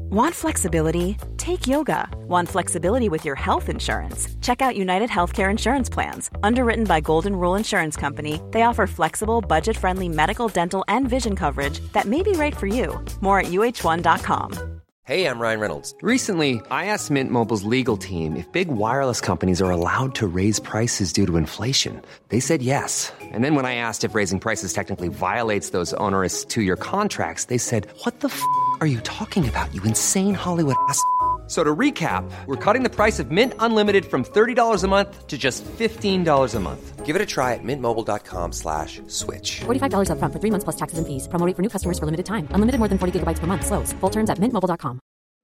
Want flexibility? Take yoga. Want flexibility with your health insurance? Check out United Healthcare Insurance Plans. Underwritten by Golden Rule Insurance Company, they offer flexible, budget-friendly medical, dental, and vision coverage that may be right for you. More at uh1.com. Hey, I'm Ryan Reynolds. Recently, I asked Mint Mobile's legal team if big wireless companies are allowed to raise prices due to inflation. They said yes. And then when I asked if raising prices technically violates those onerous two-year contracts, they said, what the f*** are you talking about, you insane Hollywood ass f- So to recap, we're cutting the price of Mint Unlimited from $30 a month to just $15 a month. Give it a try at mintmobile.com/switch. $45 up front for 3 months plus taxes and fees. Promo rate for new customers for limited time. Unlimited more than 40 gigabytes per month. Slows full terms at mintmobile.com.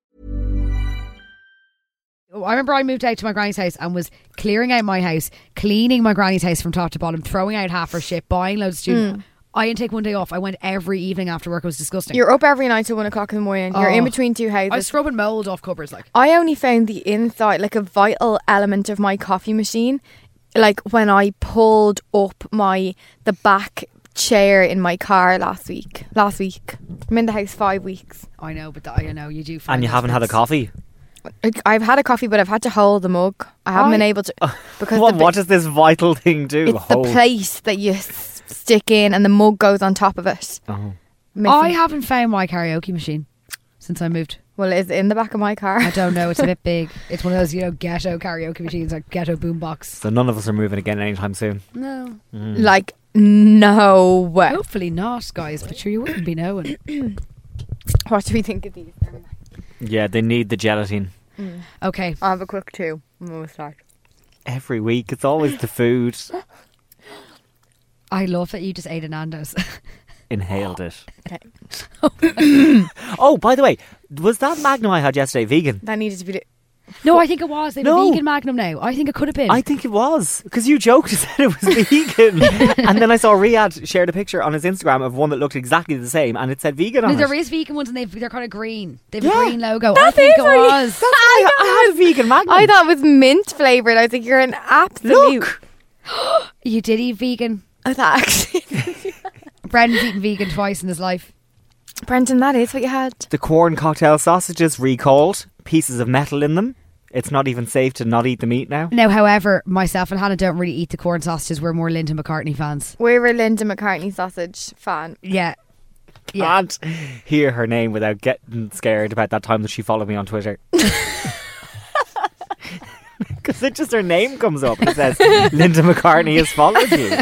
I remember I moved out to my granny's house and was clearing out my house, cleaning my granny's house from top to bottom, throwing out half her shit, buying loads of student. I didn't take one day off. I went every evening after work. It was disgusting. You're up every night till 1 o'clock in the morning. You're in between two houses. I was scrubbing mould off cupboards. I only found the inside, like a vital element of my coffee machine, like when I pulled up the back chair in my car last week. I'm in the house 5 weeks. I know, but I know you do. And you haven't had a coffee? I've had a coffee, but I've had to hold the mug. I haven't been able to because what does this vital thing do? It's the plate that you stick in, and the mug goes on top of it. I haven't found my karaoke machine since I moved. Well, it's in the back of my car. I don't know. It's a bit big. It's one of those, ghetto karaoke machines, like ghetto boombox. So none of us are moving again anytime soon. No. Like, no way. Hopefully not, guys. But sure, you wouldn't be knowing. What do we think of these? Yeah, they need the gelatine. Okay. I'll have a quick two when we start. Every week, it's always the food. I love that you just ate a Nando's. Inhaled it. Okay. Oh, by the way, was that Magnum I had yesterday vegan? That needed to be... No, I think it was. They have a vegan Magnum now. I think it could have been. I think it was. Because you joked and said it was vegan. And then I saw Riyadh shared a picture on his Instagram of one that looked exactly the same and it said vegan on it. There is vegan ones and they're kind of green. They have a green logo. That I think is it was. I had a vegan Magnum. I thought it was mint flavoured. I was like, you're an absolute... Look. You did eat vegan. I thought actually... Brendan's eaten vegan twice in his life. Brendan, that is what you had. The corn cocktail sausages recalled. Pieces of metal in them. It's not even safe to not eat the meat now. Now, however, myself and Hannah don't really eat the corn sausages. We're more Linda McCartney fans. We're a Linda McCartney sausage fan. Yeah. Can't hear her name without getting scared about that time that she followed me on Twitter. Because it just her name comes up and it says Linda McCartney has followed you.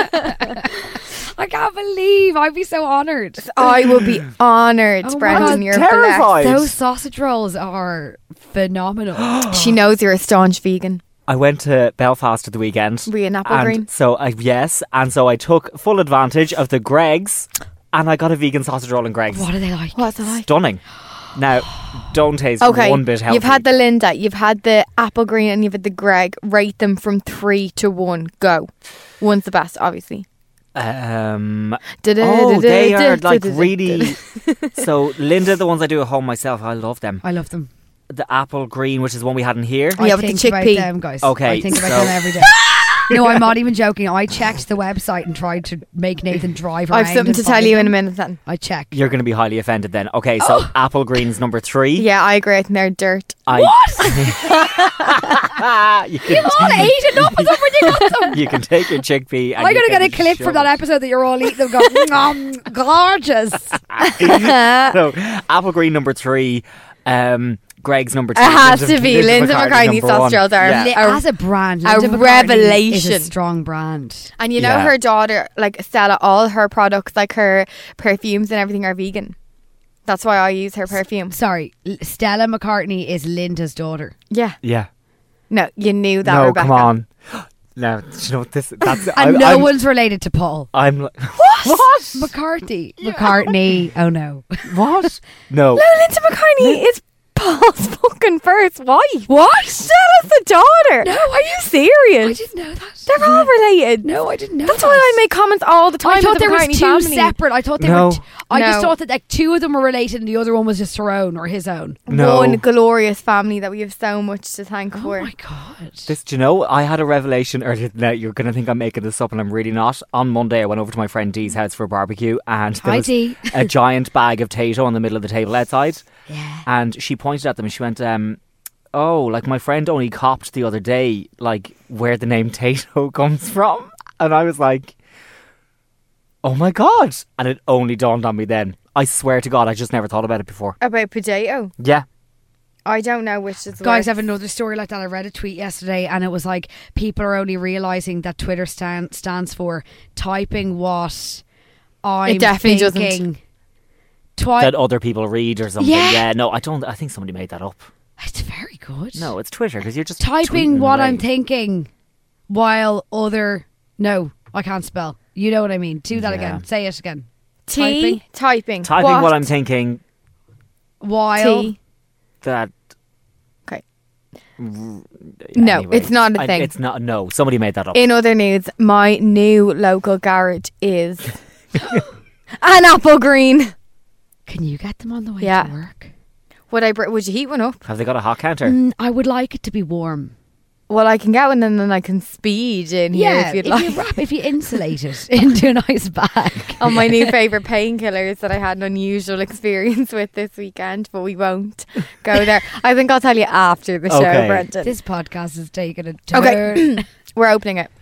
I can't believe I'd be so honoured. I would be honoured, Brendan. You're terrified. blessed. Those sausage rolls are phenomenal. She knows you're a staunch vegan. I went to Belfast at the weekend. Were you in Applegreen? So I took full advantage of the Greggs and I got a vegan sausage roll in Greggs. What are they like? What's it like? Stunning. Now, don't taste one bit healthy. You've had the Linda, you've had the Applegreen, and you've had the Greg. Rate them from 3 to 1. Go. One's the best, obviously. They are like really... So, Linda, the ones I do at home myself, I love them. I love them. The apple green, which is one we had in here. Yeah, I with the think about chickpea. them, guys. Okay, I think about them every day. No, I'm not even joking. I checked the website and tried to make Nathan drive around. I've something to tell you in a minute then. I checked. You're going to be highly offended then. Okay, so apple green's number 3. Yeah, I agree. I think they're dirt. What? You all ate enough of them when you got them. You can take your chickpea. And I'm going to get a clip from that episode that you're all eating them going, gorgeous. So, apple green number 3. Greg's number 2. It has to be. Linda McCartney sausage rolls are as a brand, a Linda McCartney revelation. is a strong brand. And you know her daughter, like Stella, all her products, like her perfumes and everything, are vegan. That's why I use her perfume. Sorry, Stella McCartney is Linda's daughter. Yeah. Yeah. No, you knew that, No, Rebecca. come on. No, you know what that's and no one's related to Paul. I'm like, what? McCartney. McCartney. Oh no. What? No. No, Linda McCartney is Paul's fucking first wife. What? Stella's the daughter. No, are you serious? I didn't know that. They're all related. No, I didn't know. That's that. why I make comments all the time. I thought with the there was McCartney two family. separate. I thought they No. were. I just No. thought that like two of them were related, and the other one was just her own or his own. No. One glorious family that we have so much to thank Oh for. my god! This, do you know, I had a revelation earlier tonight. You're going to think I'm making this up, and I'm really not. On Monday, I went over to my friend Dee's house for a barbecue, and there Hi, was Dee. a giant bag of Tato on the middle of the table outside. Yeah. And she pointed at them and she went, oh, like my friend only copped the other day, like where the name Tato comes from. And I was like, oh my God. And it only dawned on me then. I swear to God, I just never thought about it before. About potato. Yeah. I don't know which is Guys, I worse. have another story like that. I read a tweet yesterday, and it was like people are only realising that Twitter stands for typing what I'm It definitely doesn't. thinking. That other people read or something. Yeah. Yeah, no, I don't. I think somebody made that up. It's very good. No, it's Twitter because you're just Typing tweeting what away. I'm thinking while other. No, I can't spell. You know what I mean. Do that Yeah. again. Say it again. Typing. Typing what I'm thinking While. T. that. Okay. No, No, it's not a thing. It's not. No, somebody made that up. In other news, my new local garage is an apple green. Can you get them on the way Yeah. to work? Would you heat one up? Have they got a hot counter? I would like it to be warm. Well, I can get one and then I can speed in here Yeah, if you'd like. if you insulate it into a nice bag. On my new favourite painkillers that I had an unusual experience with this weekend, but we won't go there. I think I'll tell you after the show, Okay. Brendan. This podcast is taking a turn. Okay, we're opening it.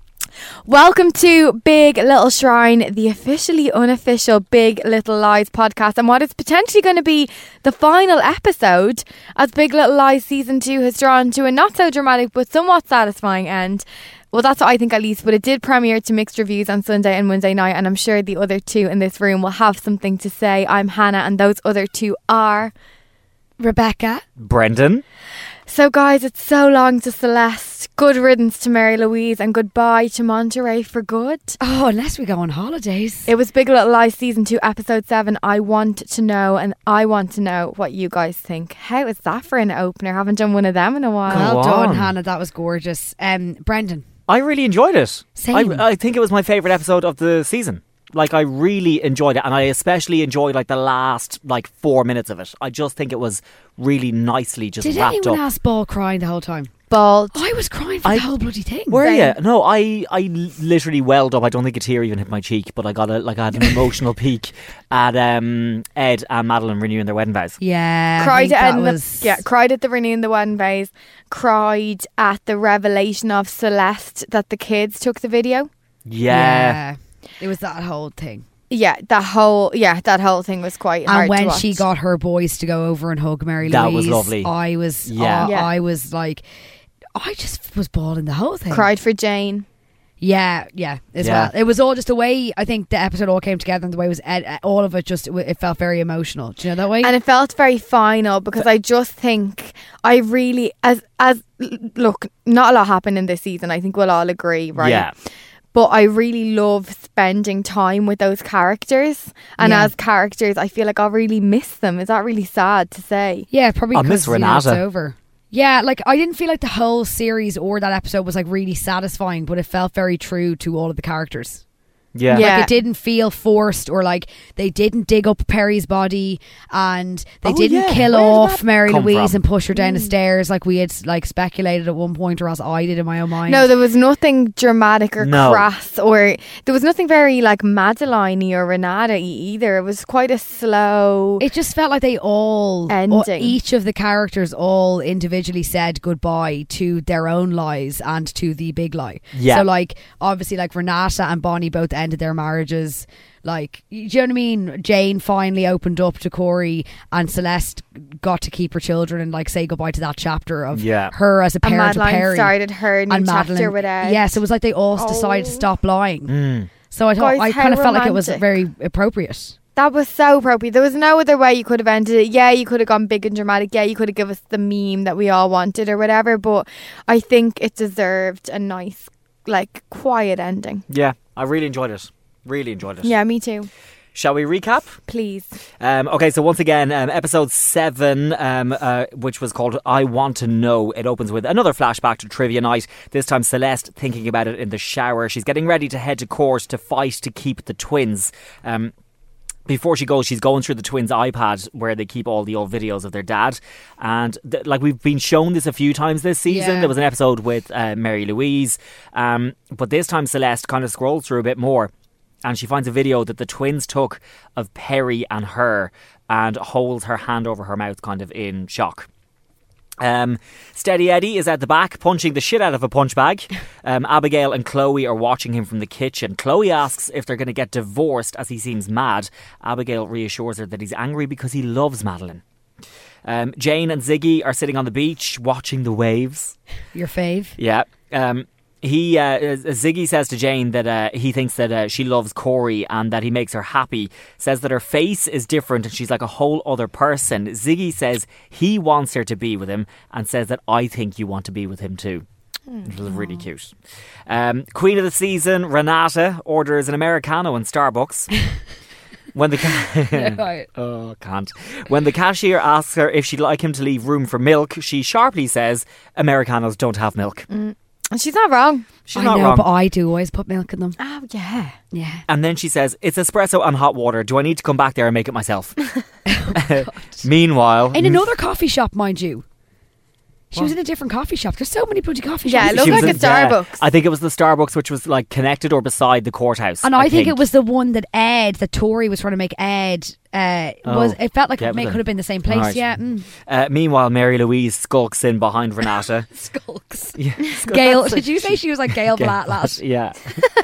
Welcome to Big Little Shrine, the officially unofficial Big Little Lies podcast, and what is potentially going to be the final episode, as Big Little Lies season 2 has drawn to a not so dramatic but somewhat satisfying end. Well, that's what I think at least, but it did premiere to mixed reviews on Sunday and Monday night, and I'm sure the other two in this room will have something to say. I'm Hannah, and those other two are... Rebecca. Brendan. So guys, it's so long to Celeste, good riddance to Mary Louise, and goodbye to Monterey for good. Oh, unless we go on holidays. It was Big Little Lies season 2 episode 7. I want to know, and I want to know what you guys think. How is that for an opener? Haven't done one of them in a while. Well Go done, on. Hannah. That was gorgeous. Brendan. I really enjoyed it. Same. I think it was my favourite episode of the season. Like, I really enjoyed it, and I especially enjoyed like the last 4 minutes of it. I just think it was really nicely just Did wrapped anyone up. else ball crying the whole time? Bald. I was crying for the whole bloody thing. Were Same. you? No, I literally welled up. I don't think a tear even hit my cheek, but I got I had an emotional peak at Ed and Madeline renewing their wedding vows. Yeah. I Cried think that at was... cried at the renewing the wedding vows. Cried at the revelation of Celeste that the kids took the video. Yeah. It was that whole thing. Yeah, that whole thing was quite hard And when to watch. she got her boys to go over and hug Mary Louise, That was lovely. I was, Yeah. Yeah. I was like, I just was bawling the whole thing. cried for Jane. Yeah, as Yeah. well. It was all just the way I think the episode all came together, and the way it was all of it it felt very emotional. Do you know that way? And it felt very final because I just think I really look, not a lot happened in this season. I think we'll all agree, right? Yeah. But I really love spending time with those characters, and Yeah. as characters, I feel like I'll really miss them. Is that really sad to say? Yeah, probably I miss because it's Renata. over. Yeah, like I didn't feel like the whole series or that episode was like really satisfying, but it felt very true to all of the characters. Yeah. Yeah. Like it didn't feel forced, or like they didn't dig up Perry's body and they Oh, didn't yeah. kill Where did off that Mary come Louise from? and push her down the stairs like we had like speculated at one point, or else I did in my own mind. No, there was nothing dramatic or No. crass, or there was nothing very like Madeline or Renata either. It was quite a slow. It just felt like they Ending. each of the characters all individually said goodbye to their own lies and to the big lie. Yeah. So like obviously like Renata and Bonnie both ended their marriages. Like, do you know what I mean? Jane finally opened up to Corey, and Celeste got to keep her children and like say goodbye to that chapter of Yeah. her as a and parent to Madeline Perry. started her new And chapter Madeline, with Ed. yes, it was like they all decided to stop lying. Mm. So I thought Guys, I how kind of felt like it was romantic. very appropriate. That was so appropriate. There was no other way you could have ended it. Yeah, you could have gone big and dramatic. Yeah, you could have given us the meme that we all wanted or whatever. But I think it deserved a nice, like, quiet ending. Yeah. I really enjoyed it. Really enjoyed it. Yeah, me too. Shall we recap? Please. Okay, so once again, episode 7, which was called I Want to Know. It opens with another flashback to trivia night. This time Celeste thinking about it in the shower. She's getting ready to head to court to fight to keep the twins. Before she goes, she's going through the twins' iPad where they keep all the old videos of their dad. And like we've been shown this a few times this season. Yeah. There was an episode with Mary Louise. But this time Celeste kind of scrolls through a bit more. And she finds a video that the twins took of Perry and her and holds her hand over her mouth kind of in shock. Steady Eddie is at the back punching the shit out of a punch bag. Abigail and Chloe are watching him from the kitchen. Chloe asks if they're going to get divorced as he seems mad. Abigail reassures her that he's angry because he loves Madeline. Jane and Ziggy are sitting on the beach watching the waves. Your fave? Yeah. Ziggy says to Jane that he thinks that she loves Corey and that he makes her happy. Says that her face is different and she's like a whole other person. Ziggy says he wants her to be with him and says that I think you want to be with him too. It was really cute. Queen of the season, Renata, orders an Americano in Starbucks. When the When the cashier asks her if she'd like him to leave room for milk, she sharply says, Americanos don't have milk. She's not wrong. She's I not know, wrong. but I do always put milk in them. Oh, yeah. Yeah. And then she says, it's espresso and hot water. Do I need to come back there and make it myself? Meanwhile... In another coffee shop, mind you. She was in a different coffee shop. There's so many bloody coffee shops. Yeah, it looked She was like a Starbucks. I think it was the Starbucks which was like connected or beside the courthouse. And I think it was the one that Tori was trying to make Ed. It felt like get it with could him. have been the same place. Right. Yeah. Meanwhile, Mary Louise skulks in behind Renata. Skulks. Yeah, Gail, did you say she was like Gail Blatt? Yeah.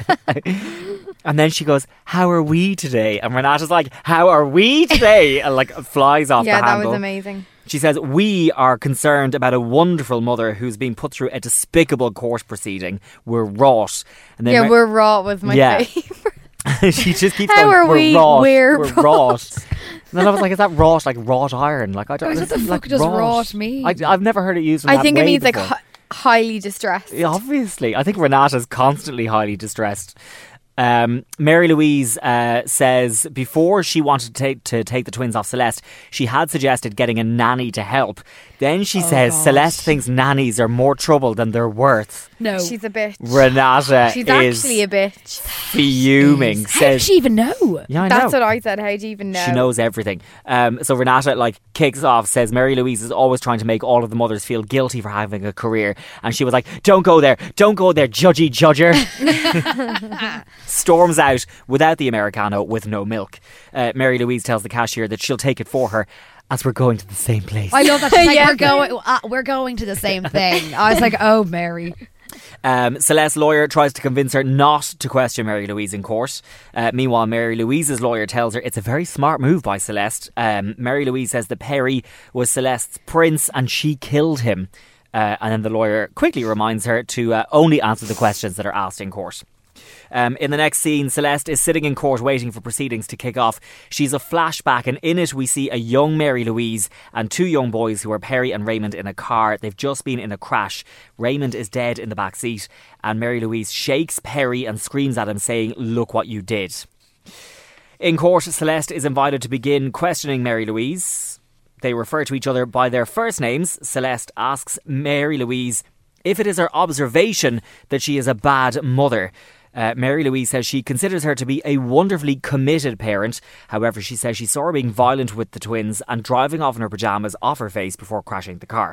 And then she goes, how are we today? And Renata's like, how are we today? And like flies off Yeah, the that handle. was amazing. She says, we are concerned about a wonderful mother who's been put through a despicable court proceeding. We're wrought. And then Yeah, we're raw was my Yeah. favourite. she just keeps How going, are we're we? wrought. We're wrought. And then I was like, is that wrought like wrought iron? Like I don't Guys, what the like, fuck does wrought mean? I've never heard it used in I that think it way means like before. highly distressed. Yeah, obviously. I think Renata's constantly highly distressed. Mary Louise says before she wanted to take the twins off Celeste, she had suggested getting a nanny to help. Then she says God. Celeste thinks nannies are more trouble than they're worth. No. She's a bitch. Renata She's is actually a bitch. fuming. How did Says, she even know? yeah, I That's know. what I said. How do you even know? She knows everything. So Renata like kicks off, says Mary Louise is always trying to make all of the mothers feel guilty for having a career. And she was like, don't go there, judgy judger. Storms out without the Americano with no milk. Mary Louise tells the cashier that she'll take it for her as we're going to the same place. I love that. She's like, Yeah. we're going to the same thing. I was like, oh, Mary. Celeste's lawyer tries to convince her not to question Mary Louise in court. Meanwhile, Mary Louise's lawyer tells her it's a very smart move by Celeste. Mary Louise says that Perry was Celeste's prince and she killed him. And then the lawyer quickly reminds her to only answer the questions that are asked in court. In the next scene, Celeste is sitting in court waiting for proceedings to kick off. She's a flashback, and in it we see a young Mary Louise and two young boys who are Perry and Raymond in a car. They've just been in a crash. Raymond is dead in the back seat, and Mary Louise shakes Perry and screams at him, saying, "Look what you did." In court, Celeste is invited to begin questioning Mary Louise. They refer to each other by their first names. Celeste asks Mary Louise if it is her observation that she is a bad mother. Mary Louise says she considers her to be a wonderfully committed parent. However, she says she saw her being violent with the twins and driving off in her pyjamas off her face before crashing the car.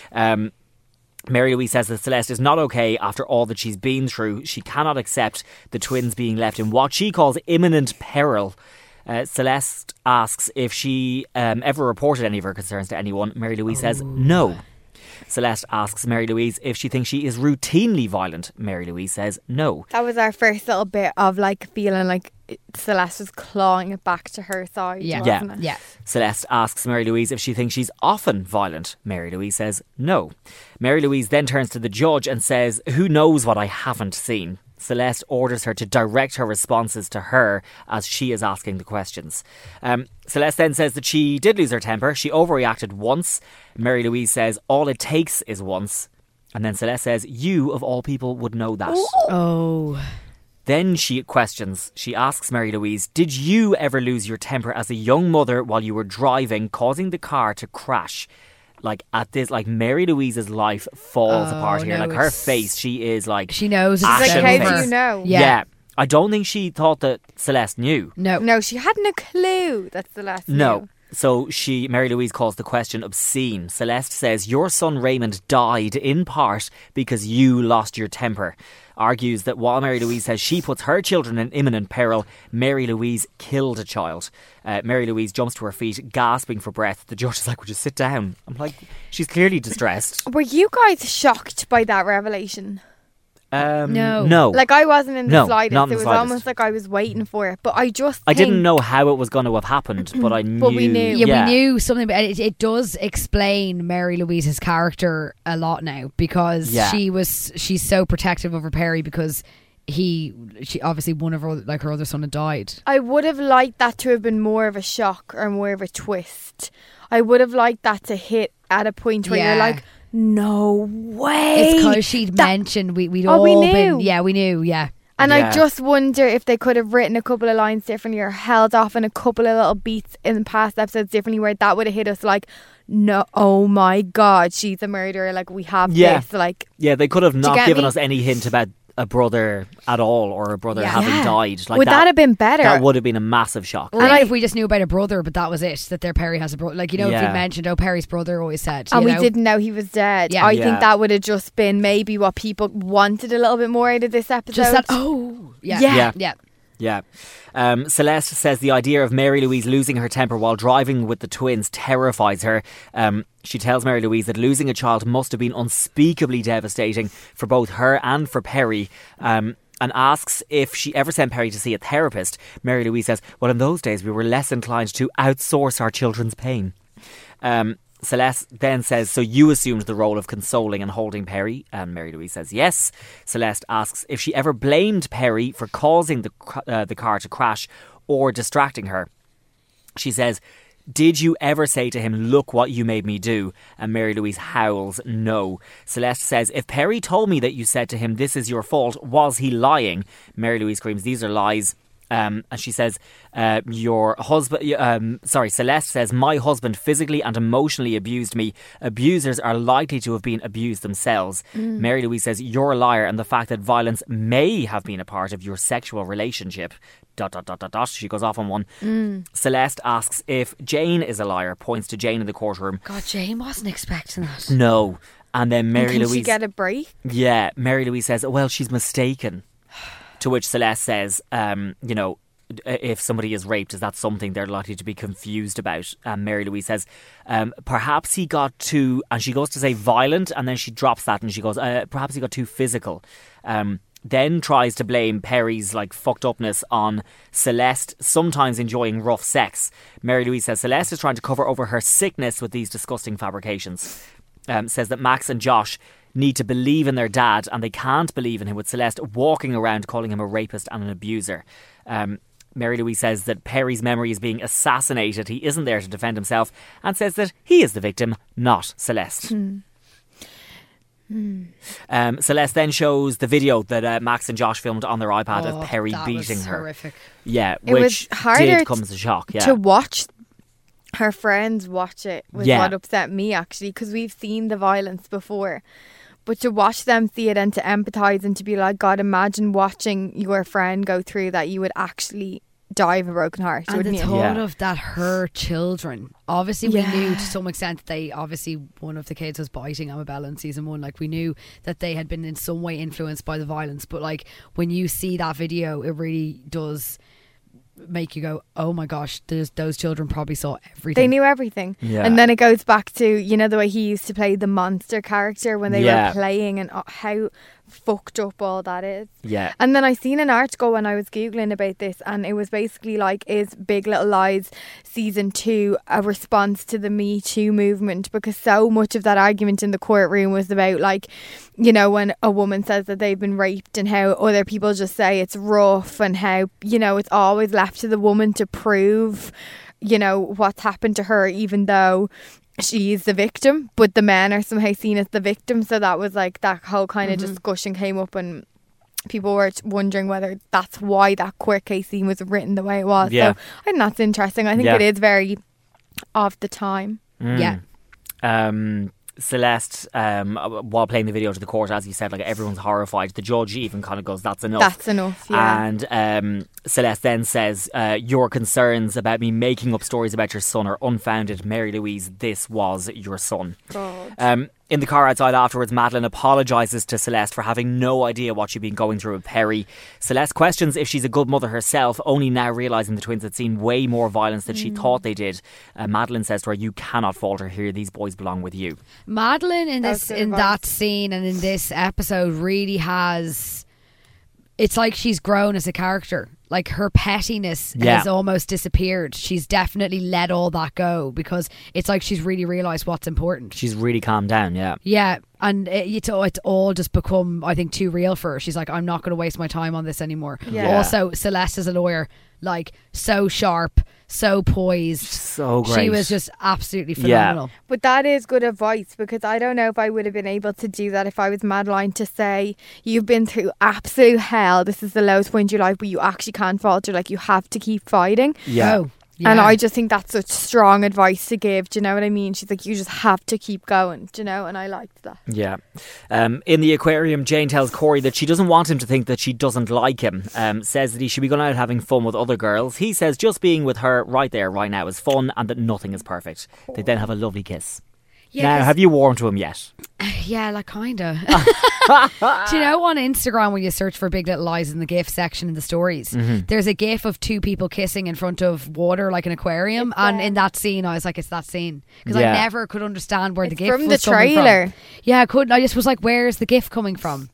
Mary Louise says that Celeste is not okay after all that she's been through. She cannot accept the twins being left in what she calls imminent peril. Celeste asks if she ever reported any of her concerns to anyone. Mary Louise says no. Celeste asks Mary Louise if she thinks she is routinely violent. Mary Louise says no. That was our first little bit of like feeling like Celeste was clawing it back to her side. Yeah. wasn't it? Yeah. Celeste asks Mary Louise if she thinks she's often violent. Mary Louise says no. Mary Louise then turns to the judge and says, "Who knows what I haven't seen?" Celeste orders her to direct her responses to her as she is asking the questions. Celeste then says that she did lose her temper. She overreacted once. Mary Louise says all it takes is once. And then Celeste says, you of all people would know that. Oh. Then she asks Mary Louise, did you ever lose your temper as a young mother while you were driving, causing the car to crash? Like at this, like Mary Louise's life falls apart here. no, Like her it's- face, she is like She knows. It's ashen Like, how face. do you know? Yeah. I don't think she thought that Celeste knew. No, she hadn't a clue. That's the last. No. So Mary Louise calls the question obscene. Celeste says, your son Raymond died in part because you lost your temper. Argues that while Mary Louise says she puts her children in imminent peril, Mary Louise killed a child. Mary Louise jumps to her feet, gasping for breath. The judge is like, would you sit down? I'm like, she's clearly distressed. Were you guys shocked by that revelation? No. No. Like, I wasn't in the No, slightest. not in It the was slightest. almost like I was waiting for it. But I just I think, didn't know how it was going to have happened, but I knew. But we knew. Yeah, we knew something, but it does explain Mary Louise's character a lot now because Yeah. she's so protective over Perry because she obviously one of her her other son had died. I would have liked that to have been more of a shock or more of a twist. I would have liked that to hit at a point where Yeah. you're like, no way. It's because she'd mentioned we'd Oh, all we been knew. we knew And Yeah. I just wonder if they could have written a couple of lines differently or held off in a couple of little beats in past episodes differently where that would have hit us like, no, oh my God, she's a murderer. Like, we have Yeah. this. Like, Yeah, they could have not get given me? us any hint about a brother at all or a brother having Yeah. died. Like would that have been better? That would have been a massive shock. Or even if we just knew about a brother, but that was it. That their Perry has a brother. Like, you know, if Yeah. we mentioned, Perry's brother always said, and you we know? didn't know he was dead. Yeah. I Yeah. think that would have just been maybe what people wanted a little bit more out of this episode. Just that. Yeah. Yeah. Celeste says the idea of Mary Louise losing her temper while driving with the twins terrifies her. She tells Mary Louise that losing a child must have been unspeakably devastating for both her and for Perry. And asks if she ever sent Perry to see a therapist. Mary Louise says, well, in those days we were less inclined to outsource our children's pain. Celeste then says, so you assumed the role of consoling and holding Perry? And Mary Louise says yes. Celeste asks if she ever blamed Perry for causing the car to crash or distracting her. She says, did you ever say to him, look what you made me do? And Mary Louise howls, no. Celeste says, if Perry told me that you said to him, this is your fault, was he lying? Mary Louise screams, these are lies. And she says, your husband, Celeste says, my husband physically and emotionally abused me. Abusers are likely to have been abused themselves. Mary Louise says, you're a liar, and the fact that violence may have been a part of your sexual relationship. ... She goes off on one. Celeste asks if Jane is a liar, points to Jane in the courtroom. God, Jane wasn't expecting that. No. And then Mary Can Louise... she get a break? Yeah, Mary Louise says, well, she's mistaken. To which Celeste says, you know, if somebody is raped, is that something they're likely to be confused about? And Mary Louise says, perhaps he got too... And she goes to say violent, and then she drops that and she goes, perhaps he got too physical. Then tries to blame Perry's like fucked upness on Celeste sometimes enjoying rough sex. Mary Louise says Celeste is trying to cover over her sickness with these disgusting fabrications. Says that Max and Josh need to believe in their dad and they can't believe in him, with Celeste walking around calling him a rapist and an abuser. Mary Louise says that Perry's memory is being assassinated. He isn't there to defend himself, and says that he is the victim, not Celeste. Celeste then shows the video that Max and Josh filmed on their iPad of Perry that beating was her. horrific. Yeah, It which was harder did come as a shock. Yeah, to watch her friends watch it was Yeah. what upset me, actually, because we've seen the violence before. But to watch them see it and to empathise and to be like, God, imagine watching your friend go through that, you would actually die of a broken heart, And wouldn't the you? thought Yeah. of that her children. Obviously, we Yeah. knew to some extent that they obviously one of the kids was biting Amabella in season 1. Like, we knew that they had been in some way influenced by the violence. But like, when you see that video, it really does make you go, oh my gosh, those children probably saw everything. They knew everything. Yeah. And then it goes back to, you know, the way he used to play the monster character when they Yeah. were playing, and how fucked up all that is. yeah. And then I seen an article when I was Googling about this, and it was basically like, is Big Little Lies season 2 a response to the Me Too movement? Because so much of that argument in the courtroom was about, like, you know, when a woman says that they've been raped and how other people just say it's rough, and how, you know, it's always left to the woman to prove, you know, what's happened to her, even though she's the victim, but the men are somehow seen as the victim. So that was like, that whole kind of discussion came up, and people were wondering whether that's why that court case scene was written the way it was. Yeah. So I think that's interesting. I think Yeah. it is very of the time. Yeah. Celeste, while playing the video to the court, as you said, like everyone's horrified. The judge even kind of goes, "That's enough." That's enough, yeah. And Celeste then says, "Your concerns about me making up stories about your son are unfounded, Mary Louise. This was your son." God. In the car outside afterwards, Madeline apologises to Celeste for having no idea what she'd been going through with Perry. Celeste questions if she's a good mother herself, only now realising the twins had seen way more violence than she thought they did. Madeline says to her, "You cannot falter here. These boys belong with you." Madeline in That's good advice. that scene and in this episode really has. It's like she's grown as a character. Like her pettiness has almost disappeared. She's definitely let all that go because it's like she's really realised what's important. She's really calmed down, yeah. Yeah, and it's all just become, I think, too real for her. She's like, I'm not going to waste my time on this anymore. Yeah. Also, Celeste as a lawyer, like so sharp, so poised. So great. She was just absolutely phenomenal. But that is good advice because I don't know if I would have been able to do that if I was Madeline, to say you've been through absolute hell, this is the lowest point in your life, but you actually can't falter, like you have to keep fighting. Yeah. Oh, yeah. And I just think that's such strong advice to give. Do you know what I mean? She's like, you just have to keep going. Do you know? And I liked that. Yeah. In the aquarium, Jane tells Corey that she doesn't want him to think that she doesn't like him. Says that he should be going out having fun with other girls. He says just being with her right there, right now is fun and that nothing is perfect. They then have a lovely kiss. Yeah, Now, have you warmed to him yet? Yeah, like kinda. Do you know on Instagram when you search for Big Little Lies in the GIF section in the stories, there's a GIF of two people kissing in front of water like an aquarium, and in that scene I was like, it's that scene because Yeah. I never could understand where the It's GIF from was the coming trailer. from. Yeah, I couldn't. I just was like, where's the GIF coming from?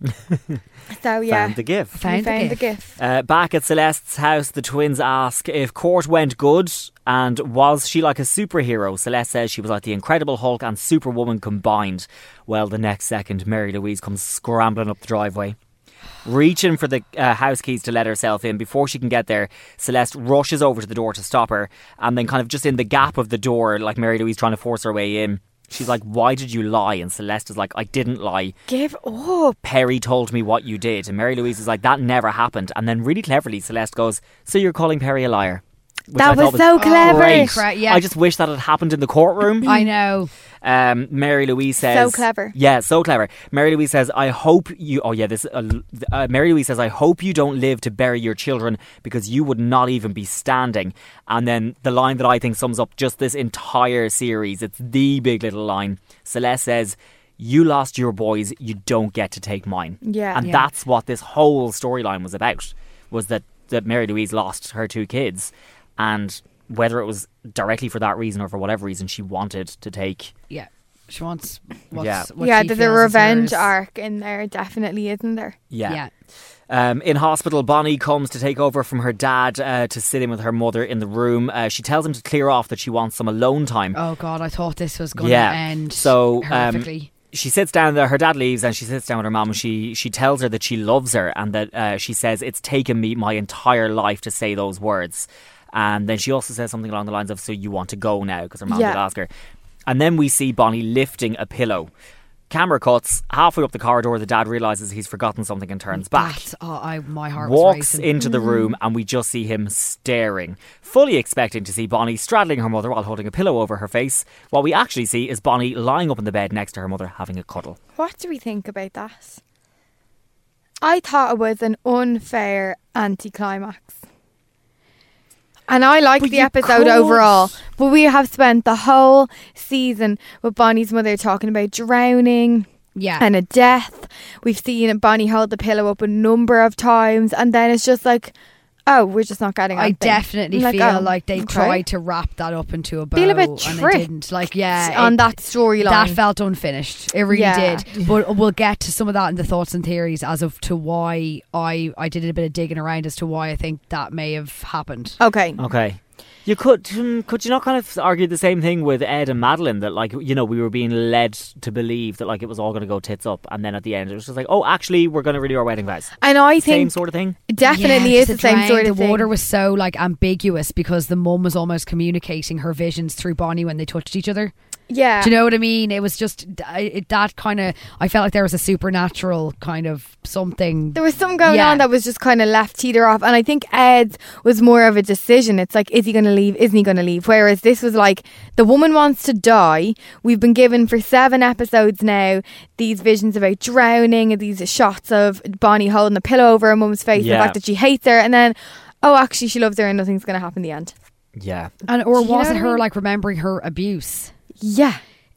So yeah, Found the GIF. we found the GIF. Back at Celeste's house, the twins ask if court went good and was she like a superhero. Celeste says she was like the Incredible Hulk and Superwoman combined. Well, the next second, Mary Louise comes scrambling up the driveway, reaching for the house keys to let herself in. Before she can get there, Celeste rushes over to the door to stop her, and then kind of just in the gap of the door, like Mary Louise trying to force her way in, she's like, "Why did you lie?" And Celeste is like, "I didn't lie. Give up. Perry told me what you did." And Mary Louise is like, "That never happened." And then really cleverly Celeste goes, "So you're calling Perry a liar?" Which That I thought was so clever. great. Yeah. I just wish that had happened in the courtroom. I know. Mary Louise says, So clever. Yeah, so clever. Mary Louise says, "I hope you." Oh yeah, this. Mary Louise says, "I hope you don't live to bury your children because you would not even be standing." And then the line that I think sums up just this entire series. It's the Big Little line. Celeste says, "You lost your boys. You don't get to take mine." Yeah. And Yeah. that's what this whole storyline was about. Was that Mary Louise lost her two kids, and whether it was directly for that reason or for whatever reason, she wanted to take. Yeah, she wants. Yeah. What Yeah, she there's a feels is revenge hers. arc in there, definitely, isn't there? Yeah. Yeah. In hospital, Bonnie comes to take over from her dad to sit in with her mother in the room. She tells him to clear off, that she wants some alone time. Oh God, I thought this was going to Yeah. end So, horrifically. She sits down there, her dad leaves, and she sits down with her mum, and she tells her that she loves her, and that she says, "It's taken me my entire life to say those words." And then she also says something along the lines of, "So you want to go now?" Because her mum Yeah. did ask her. And then we see Bonnie lifting a pillow. Camera cuts halfway up the corridor. The dad realises he's forgotten something and turns back. My heart was Walks racing. into the room, and we just see him staring, fully expecting to see Bonnie straddling her mother while holding a pillow over her face. What we actually see is Bonnie lying up in the bed next to her mother having a cuddle. What do we think about that? I thought it was an unfair anticlimax. And I liked But the you episode could. overall. But we have spent the whole season with Bonnie's mother talking about drowning Yeah. and a death. We've seen Bonnie hold the pillow up a number of times. And then it's just like, oh, we're just not getting I anything. definitely Like, feel oh, like they okay. tried to wrap that up into a bow. Feel a bit and they tricked didn't. Like, yeah. on it- that storyline. That felt unfinished. It really Yeah. did. But we'll get to some of that in the thoughts and theories as of to why I did a bit of digging around as to why I think that may have happened. Okay. Okay. You could you not kind of argue the same thing with Ed and Madeline, that like, you know, we were being led to believe that like it was all going to go tits up, and then at the end it was just like, oh, actually we're going to renew our wedding vows. And I Same think sort of thing. it definitely Yeah, is the just same drowned. sort of The thing. water was so like ambiguous because the mum was almost communicating her visions through Bonnie when they touched each other. Yeah. Do you know what I mean? It was just that kind of. I felt like there was a supernatural kind of something. There was something going on that was just kind of left teeter off. And I think Ed's was more of a decision. It's like, is he going to leave? Isn't he going to leave? Whereas this was like, the woman wants to die. We've been given for 7 episodes now these visions about drowning and these shots of Bonnie holding a pillow over her mum's face. The fact that she hates her. And then, oh, actually she loves her and nothing's going to happen in the end. Yeah. And or was it her mean? like remembering her abuse? Yeah.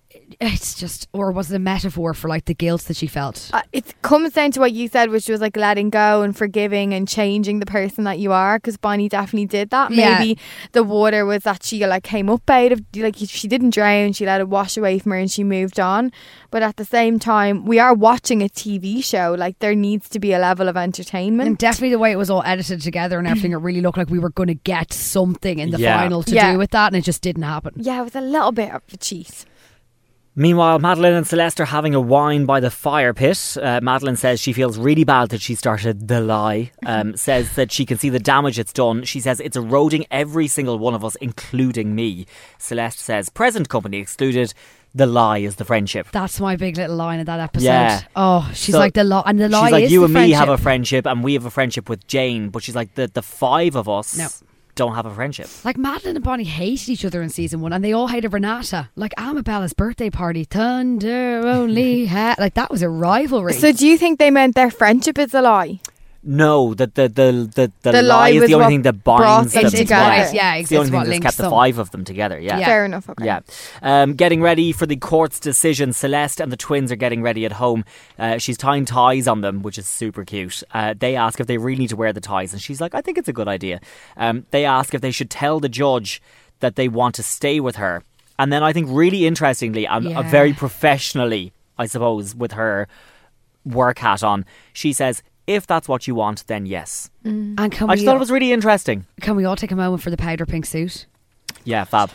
It's just, or was it a metaphor for like the guilt that she felt? It comes down to what you said, which was like letting go and forgiving and changing the person that you are, because Bonnie definitely did that. Yeah. Maybe the water was that she like came up out of, like, she didn't drown, she let it wash away from her and she moved on. But at the same time, we are watching a TV show. Like, there needs to be a level of entertainment. And definitely the way it was all edited together and everything, it really looked like we were going to get something in the final to do with that, and it just didn't happen. Yeah, it was a little bit of a cheat. Meanwhile, Madeline and Celeste are having a wine by the fire pit. Madeline says she feels really bad that she started The Lie. Says that she can see the damage it's done. She says it's eroding every single one of us, including me. Celeste says, present company excluded, The Lie is the friendship. That's my big little line in that episode. Yeah. Oh, she's So, like the lie, and the lie she's like, is you the and friendship. me have a friendship and we have a friendship with Jane. But she's like, the 5 of us... No. Don't have a friendship. Like, Madeline and Bonnie hated each other in season 1, and they all hated Renata. Like, Amabella's birthday party, thunder only like, that was a rivalry. So do you think they meant their friendship is a lie? No, the lie lie is was the only what thing that brought binds them them together. together. Yeah, It's the only it's thing what that's links kept the them. 5 of them together. Yeah. Fair enough, okay. Yeah. Getting ready for the court's decision. Celeste and the twins are getting ready at home. She's tying ties on them, which is super cute. They ask if they really need to wear the ties, and she's like, I think it's a good idea. They ask if they should tell the judge that they want to stay with her. And then I think really interestingly, and very professionally, I suppose, with her work hat on, she says, if that's what you want, then yes. And I just thought it was really interesting. Can we all take a moment for the powder pink suit? Yeah, fab.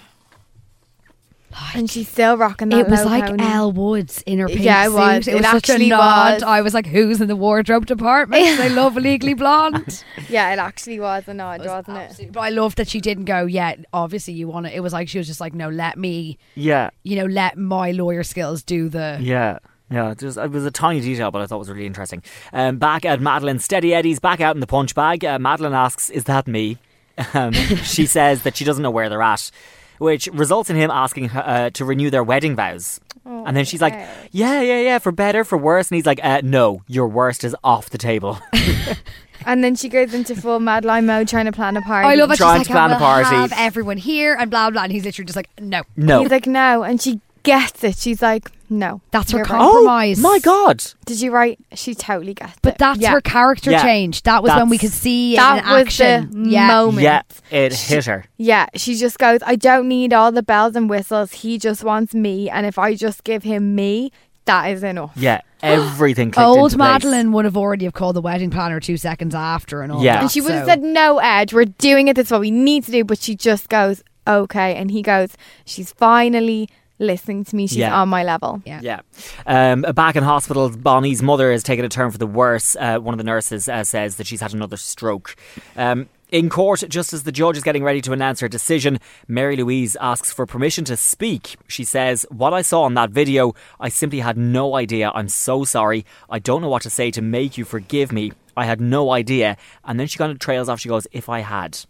And she's still rocking that. It was low like pony. Elle Woods in her pink Yeah, it suit. was. It It was such a actually nod. was. I was like, who's in the wardrobe department? They love Legally Blonde. Yeah, it actually was a nod, wasn't it? But I love that she didn't go, yeah, obviously you want it. It was like, she was just like, no, let me, Yeah. let my lawyer skills do the... Yeah. Yeah, it was a tiny detail, but I thought it was really interesting. Back at Madeline, Steady Eddie's back out in the punch bag. Madeline asks, is that me? She says that she doesn't know where they're at, which results in him asking her to renew their wedding vows. And then she's like, yeah, for better, for worse. And he's like, no, your worst is off the table. And then she goes into full Madeline mode trying to plan a party. I love it. She's Trying like, to plan a we'll party. have everyone here and blah, blah. And he's literally just like, no. No. He's like, no. And she gets it. She's like, no. That's her You're right. compromise. Oh, my God. Did you write? She totally gets it. But that's her character Yeah. change. That was when we could see it in That was action. the moment. Yeah, it hit her. Yeah, she just goes, I don't need all the bells and whistles. He just wants me. And if I just give him me, that is enough. Yeah, everything clicked Old into place. Madeline would have already have called the wedding planner 2 seconds after and all Yeah. that. And she would have so- said, no, Ed, we're doing it. This is what we need to do. But she just goes, okay. And he goes, she's finally listening to me. She's Yeah. on my level. Yeah. Back in hospital, Bonnie's mother has taken a turn for the worse. One of the nurses says that she's had another stroke. In court, just as the judge is getting ready to announce her decision, Mary Louise asks for permission to speak. She says, what I saw in that video, I simply had no idea. I'm so sorry. I don't know what to say to make you forgive me. I had no idea. And then she kind of trails off. She goes, if I had.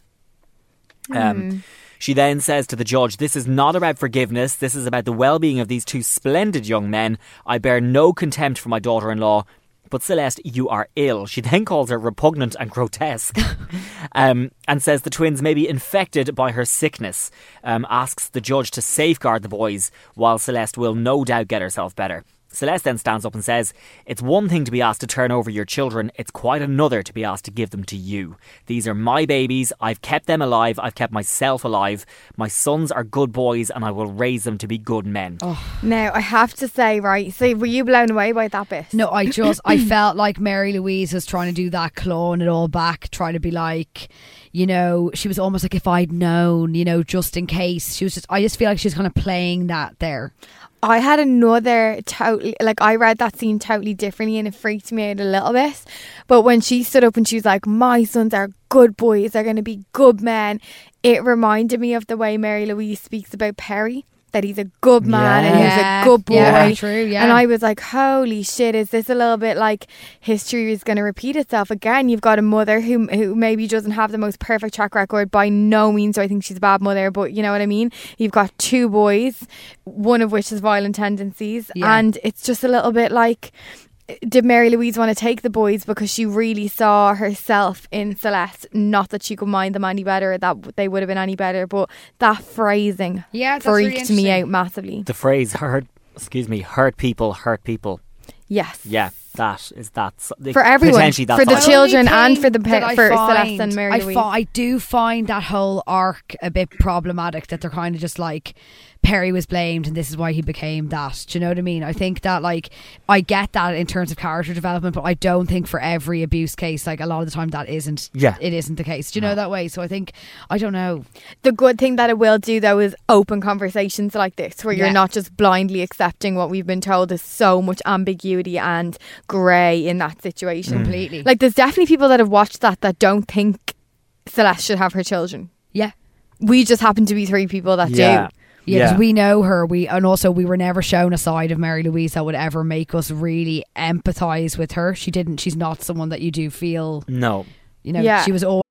She then says to the judge, this is not about forgiveness. This is about the well-being of these 2 splendid young men. I bear no contempt for my daughter-in-law. But Celeste, you are ill. She then calls her repugnant and grotesque. And says the twins may be infected by her sickness. Asks the judge to safeguard the boys, while Celeste will no doubt get herself better. Celeste then stands up and says, it's one thing to be asked to turn over your children, it's quite another to be asked to give them to you. These are my babies, I've kept them alive, I've kept myself alive. My sons are good boys and I will raise them to be good men. Now, I have to say, right, so were you blown away by that bit? No, I felt like Mary Louise was trying to do that, clawing it all back, trying to be like, she was almost like, if I'd known, just in case. I just feel like she was kind of playing that there. I had another totally, like, I read that scene totally differently and it freaked me out a little bit. But when she stood up and she was like, my sons are good boys, they're going to be good men, it reminded me of the way Mary Louise speaks about Perry. that he's a good man and he's Yeah. a good boy. Yeah, true, yeah. And I was like, holy shit, is this a little bit like history is going to repeat itself again? You've got a mother who maybe doesn't have the most perfect track record. By no means do I think she's a bad mother, but you know what I mean? You've got 2 boys, one of which has violent tendencies. Yeah. And it's just a little bit like, did Mary Louise want to take the boys because she really saw herself in Celeste? Not that she could mind them any better, or that they would have been any better, but that phrasing Yeah, that's really freaked me interesting. out massively. The phrase hurt people hurt people. Yes. Yeah, that's For everyone, potentially that's for the all. children The only and thing for the that I for find- Celeste and Mary Louise. I do find that whole arc a bit problematic, that they're kind of just like, Perry was blamed and this is why he became that. Do you know what I mean? I think that, like, I get that in terms of character development, but I don't think for every abuse case, like, a lot of the time that isn't it isn't the case. Do you know that way? So I think, I don't know. The good thing that it will do, though, is open conversations like this, where you're Yeah. not just blindly accepting what we've been told. There's so much ambiguity and grey in that situation. Completely. Like, there's definitely people that have watched that don't think Celeste should have her children. Yeah. We just happen to be 3 people that Yeah. do. Yeah, because we know her. And also we were never shown a side of Mary Louise that would ever make us really empathise with her. She's not someone that you do feel, No. you know, Yeah. she was always.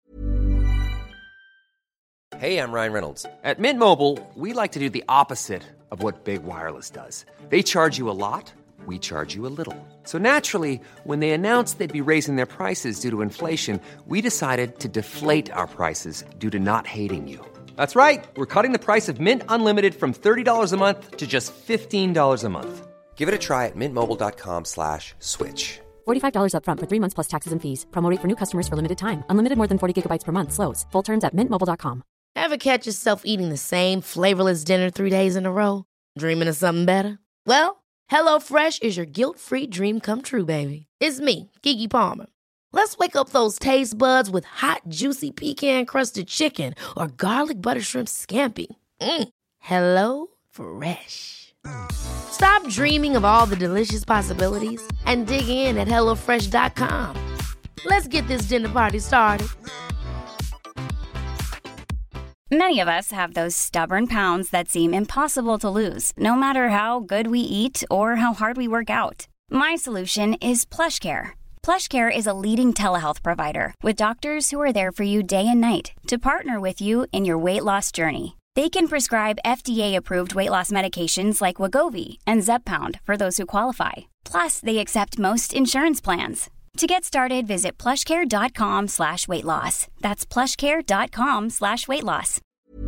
Hey, I'm Ryan Reynolds. At Mint Mobile, we like to do the opposite of what Big Wireless does. They charge you a lot, we charge you a little. So naturally, when they announced they'd be raising their prices due to inflation, we decided to deflate our prices due to not hating you. That's right. We're cutting the price of Mint Unlimited from $30 a month to just $15 a month. Give it a try at mintmobile.com/switch. $45 up front for 3 months plus taxes and fees. Promo rate for new customers for limited time. Unlimited more than 40 gigabytes per month. Slows full terms at mintmobile.com. Ever catch yourself eating the same flavorless dinner 3 days in a row? Dreaming of something better? Well, HelloFresh is your guilt-free dream come true, baby. It's me, Keke Palmer. Let's wake up those taste buds with hot, juicy pecan-crusted chicken or garlic butter shrimp scampi. Hello Fresh. Stop dreaming of all the delicious possibilities and dig in at HelloFresh.com. Let's get this dinner party started. Many of us have those stubborn pounds that seem impossible to lose, no matter how good we eat or how hard we work out. My solution is PlushCare. PlushCare is a leading telehealth provider with doctors who are there for you day and night to partner with you in your weight loss journey. They can prescribe FDA-approved weight loss medications like Wegovy and Zepbound for those who qualify. Plus, they accept most insurance plans. To get started, visit plushcare.com/weightloss. That's plushcare.com/weightloss.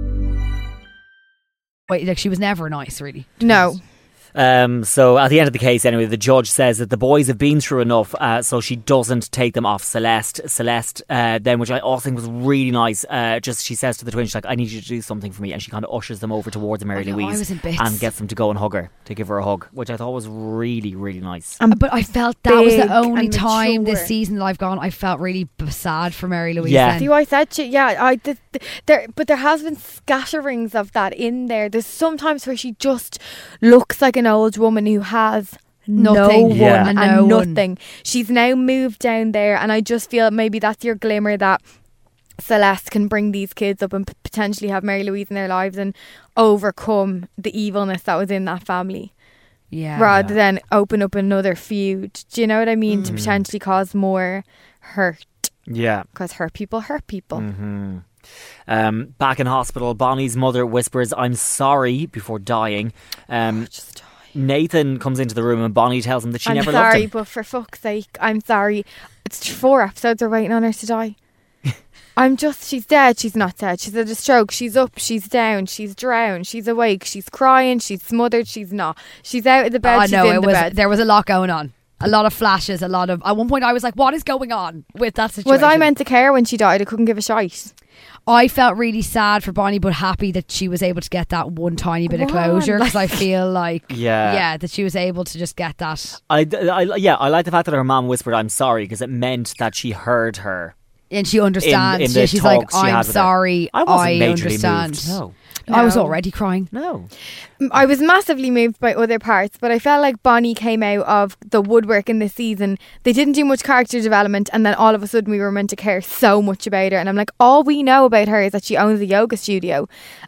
Wait, like, she was never nice, really. No. So at the end of the case, anyway, the judge says that the boys have been through enough, so she doesn't take them off Celeste. Celeste, then, which I also think was really nice, just she says to the twins, she's like, I need you to do something for me, and she kind of ushers them over towards Mary I Louise was in bits. and gets them to go and hug her, to give her a hug, which I thought was really, really nice. But I felt that was big the only and time this mature. season that I've gone, I felt really sad for Mary Louise. Yeah. then. See what I said to you? Yeah, but there has been scatterings of that in there. There's sometimes where she just looks like an old woman who has Nothing. no Yeah. one And and no one. nothing. She's now moved down there, and I just feel maybe that's your glimmer that Celeste can bring these kids up and potentially have Mary Louise in their lives and overcome the evilness that was in that family. Yeah. Rather than open up another feud. Do you know what I mean? To potentially cause more hurt. Yeah. Because hurt people hurt people. Back in hospital, Bonnie's mother whispers, I'm sorry, before dying. Just die. Nathan comes into the room and Bonnie tells him that she I'm never sorry, loved him. but for fuck's sake, I'm sorry. It's 4 episodes are waiting on her to die. She's dead, she's not dead. She's had a stroke, she's up, she's down, she's drowned, she's awake, she's crying, she's smothered, she's not. She's out of the bed, she's in the bed. There was a lot going on. A lot of flashes, at one point I was like, what is going on with that situation? Was I meant to care when she died? I couldn't give a shite. I felt really sad for Bonnie, but happy that she was able to get that one tiny bit of closure, because I feel like, that she was able to just get that. I like the fact that her mom whispered, I'm sorry, because it meant that she heard her. And she understands. in the She's like, talks she had I'm with her. sorry. I wasn't majorly understand. moved. No. I was No. already crying. No. I was massively moved by other parts, but I felt like Bonnie came out of the woodwork in this season. They didn't do much character development, and then all of a sudden we were meant to care so much about her. And I'm like, all we know about her is that she owns a yoga studio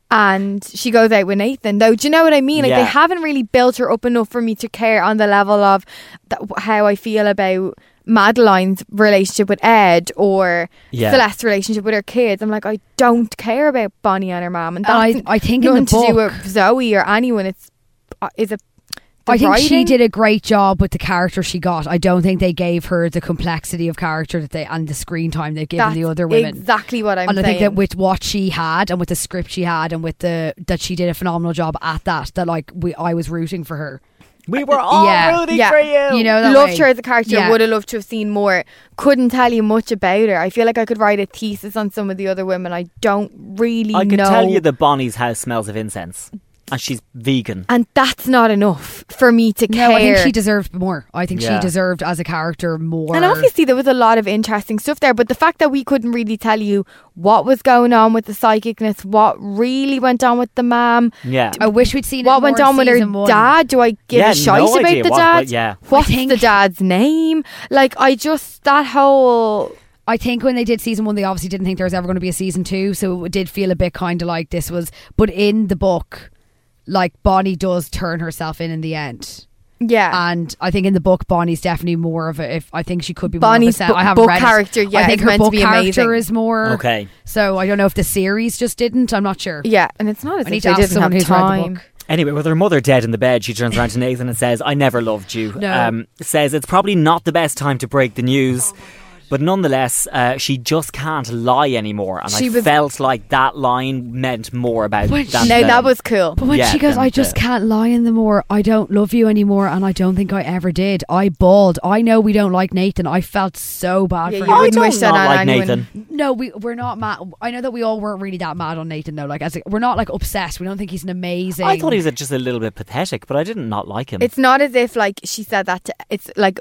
and she goes out with Nathan. Though, do you know what I mean? Like, Yeah. they haven't really built her up enough for me to care on the level of how I feel about Madeline's relationship with Ed or Yeah. Celeste's relationship with her kids. I'm like, I don't care about Bonnie and her mom, and And that's I think in nothing the to do book- with Zoe or anyone. It's the I think she writing. did a great job with the character she got. I don't think they gave her the complexity of character that they and the screen time they've given That's the other women. exactly what I'm And I saying. think that with what she had and with the script she had and with that she did a phenomenal job at that like I was rooting for her. We were all Yeah. rooting Yeah. for you. You know that loved way. her as a character. Yeah. Would have loved to have seen more. Couldn't tell you much about her. I feel like I could write a thesis on some of the other women. I don't really I could know. tell you that Bonnie's house smells of incense. And she's vegan. And that's not enough for me to care. No, I think she deserved more. I think Yeah. she deserved as a character more. And obviously there was a lot of interesting stuff there, but the fact that we couldn't really tell you what was going on with the psychicness, what really went on with the mom, Yeah. I wish we'd seen it what more went in on with her season one. dad. Do I give Yeah, a shite no about idea the what, dad? but yeah. What's I think- the dad's name? Like, I just, that whole... I think when they did season one, they obviously didn't think there was ever going to be a season two, so it did feel a bit kind of like this was. But in the book, like Bonnie does turn herself in the end. Yeah. And I think in the book, Bonnie's definitely more of a. If I think she could be Bonnie's more of a, I haven't book read it. character, yeah, I think is her meant to book be character amazing. is more. Okay. So I don't know if the series just didn't. I'm not sure. Yeah, and it's not as I need if to they ask didn't someone have who's read the time. book. Anyway, with her mother dead in the bed, she turns around to Nathan and says, I never loved you. No. Says it's probably not the best time to break the news. But nonetheless, she just can't lie anymore. And She I was- felt like that line meant more about When that. she- No, that was cool. But when Yeah, she goes, then I just the- can't lie anymore. I don't love you anymore, and I don't think I ever did. I bawled. I know we don't like Nathan. I felt so bad Yeah, for you him. wouldn't I wish don't that not on like anyone. Nathan. No, we're not mad. I know that we all weren't really that mad on Nathan though. Like, we're not like obsessed. We don't think he's an amazing. I thought he was just a little bit pathetic, but I didn't not like him. It's not as if, like, she said that to... It's like...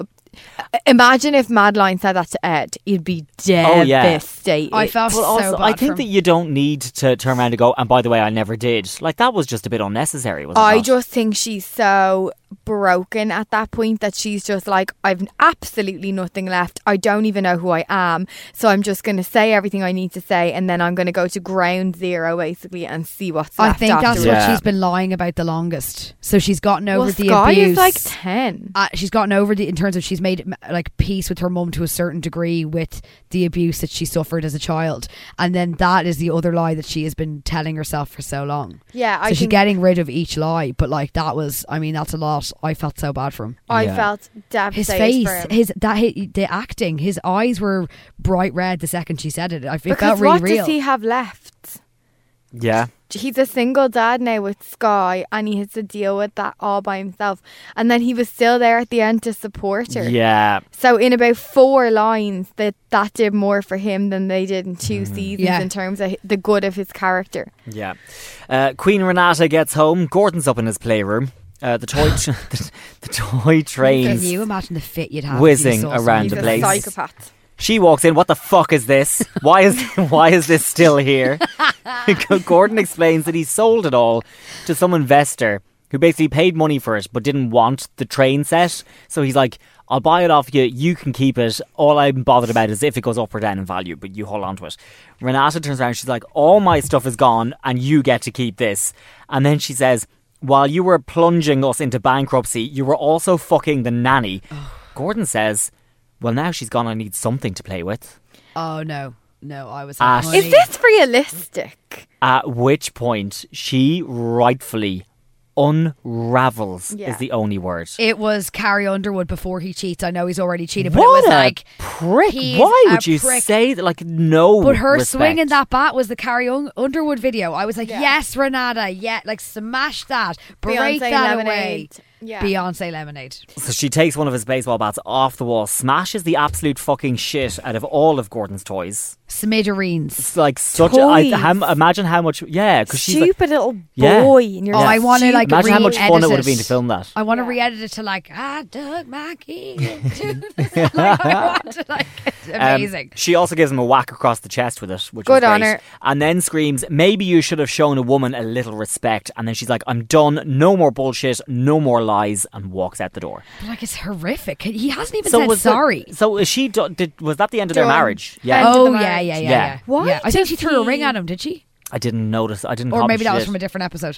Imagine if Madeline said that to Ed. He'd be Oh, yeah. devastated. I felt But so also, bad I for think him. that you don't need to turn around and go, and by the way, I never did. Like, that was just a bit unnecessary, wasn't I it? just think she's so broken at that point that she's just like, I've absolutely nothing left. I don't even know who I am. So I'm just going to say everything I need to say, and then I'm going to go to ground zero basically and see what's I left think that's afterwards. what Yeah. she's been lying about the longest. So she's gotten over Well, the Sky abuse. is like 10. She's gotten over in terms of she's made like peace with her mum to a certain degree with the abuse that she suffered as a child, and then that is the other lie that she has been telling herself for so long. Yeah, So I she's think getting rid of each lie, but like that was, I mean, that's a lot. I felt so bad for him. I Yeah. felt His devastated face, for him. the acting, his eyes were bright red the second she said it. It Because felt really what real. does he have left? Yeah. He's a single dad now with Sky, and he has to deal with that all by himself. And then he was still there at the end to support her. Yeah. So in about 4 lines, that did more for him than they did in 2 seasons Yeah. in terms of the good of his character. Yeah. Queen Renata gets home. Gordon's up in his playroom. The toy the toy Can trains you imagine the fit you'd have? whizzing if you saw around He's the a place. psychopath. She walks in. What the fuck is this? Why is this still here? Gordon explains that he sold it all to some investor who basically paid money for it but didn't want the train set. So he's like, I'll buy it off you. You can keep it. All I'm bothered about is if it goes up or down in value, but you hold on to it. Renata turns around. She's like, all my stuff is gone and you get to keep this. And then she says, while you were plunging us into bankruptcy, you were also fucking the nanny. Gordon says, well, now she's gone, I need something to play with. Oh no, I was. Ah, Like, Is honey. this realistic? At which point, she rightfully unravels, Yeah. is the only word. It was Carrie Underwood before he cheats. I know he's already cheated, but it What was a like prick. he's Why a would you prick. say that? Like, no But her respect. swinging that bat was the Carrie Underwood video. I was like, yes, Renata, yeah, like smash that, break Beyonce that Lemonade. away. Yeah. Beyonce Lemonade. So she takes one of his baseball bats off the wall, smashes the absolute fucking shit out of all of Gordon's toys. Smithereens. It's like such. Toys. Imagine how much. Yeah, because she's like, Stupid little Yeah. boy. And you're Oh, I want to like imagine how much fun re-edit it would have been to film that. I want to Yeah. re-edit it to like I dug my key into the like, I want to like it's amazing. She also gives him a whack across the chest with it, which Good was on great. her. And then screams, "Maybe you should have shown a woman a little respect." And then she's like, "I'm done. No more bullshit. No more lies," and walks out the door. But, like it's horrific. He hasn't even So said was sorry. So is she? Was that the end of their Done. marriage? Yeah. End of Oh the yeah, marriage. yeah, yeah, Yeah. yeah. Why Yeah. I think she does threw a ring he- at him. Did she? I didn't notice. I didn't. Or cop maybe that was shit. from a different episode.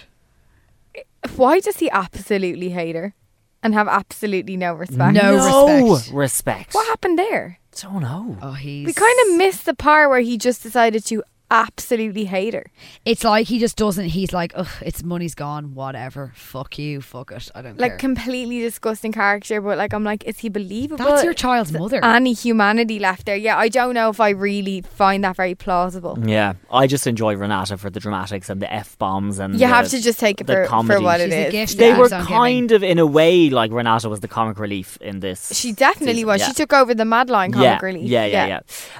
Why does he absolutely hate her and have absolutely no respect? No respect. respect. What happened there? Don't know. Oh, he's. We kind of missed the part where he just decided to absolutely hate her. It's like he just doesn't. He's like, ugh, it's money's gone. Whatever. Fuck you. Fuck it. I don't Like care. completely disgusting character, but like I'm like, is he believable? That's your child's mother. Any humanity left there? Yeah, I don't know if I really find that very plausible. Yeah, I just enjoy Renata for the dramatics and the F-bombs and You have to just take it the for comedy. what it She's a is. gift They that were keeps on giving. kind of, in a way, like Renata was the comic relief in this. She definitely season. was. Yeah. She took over the Madeline comic yeah, relief. yeah.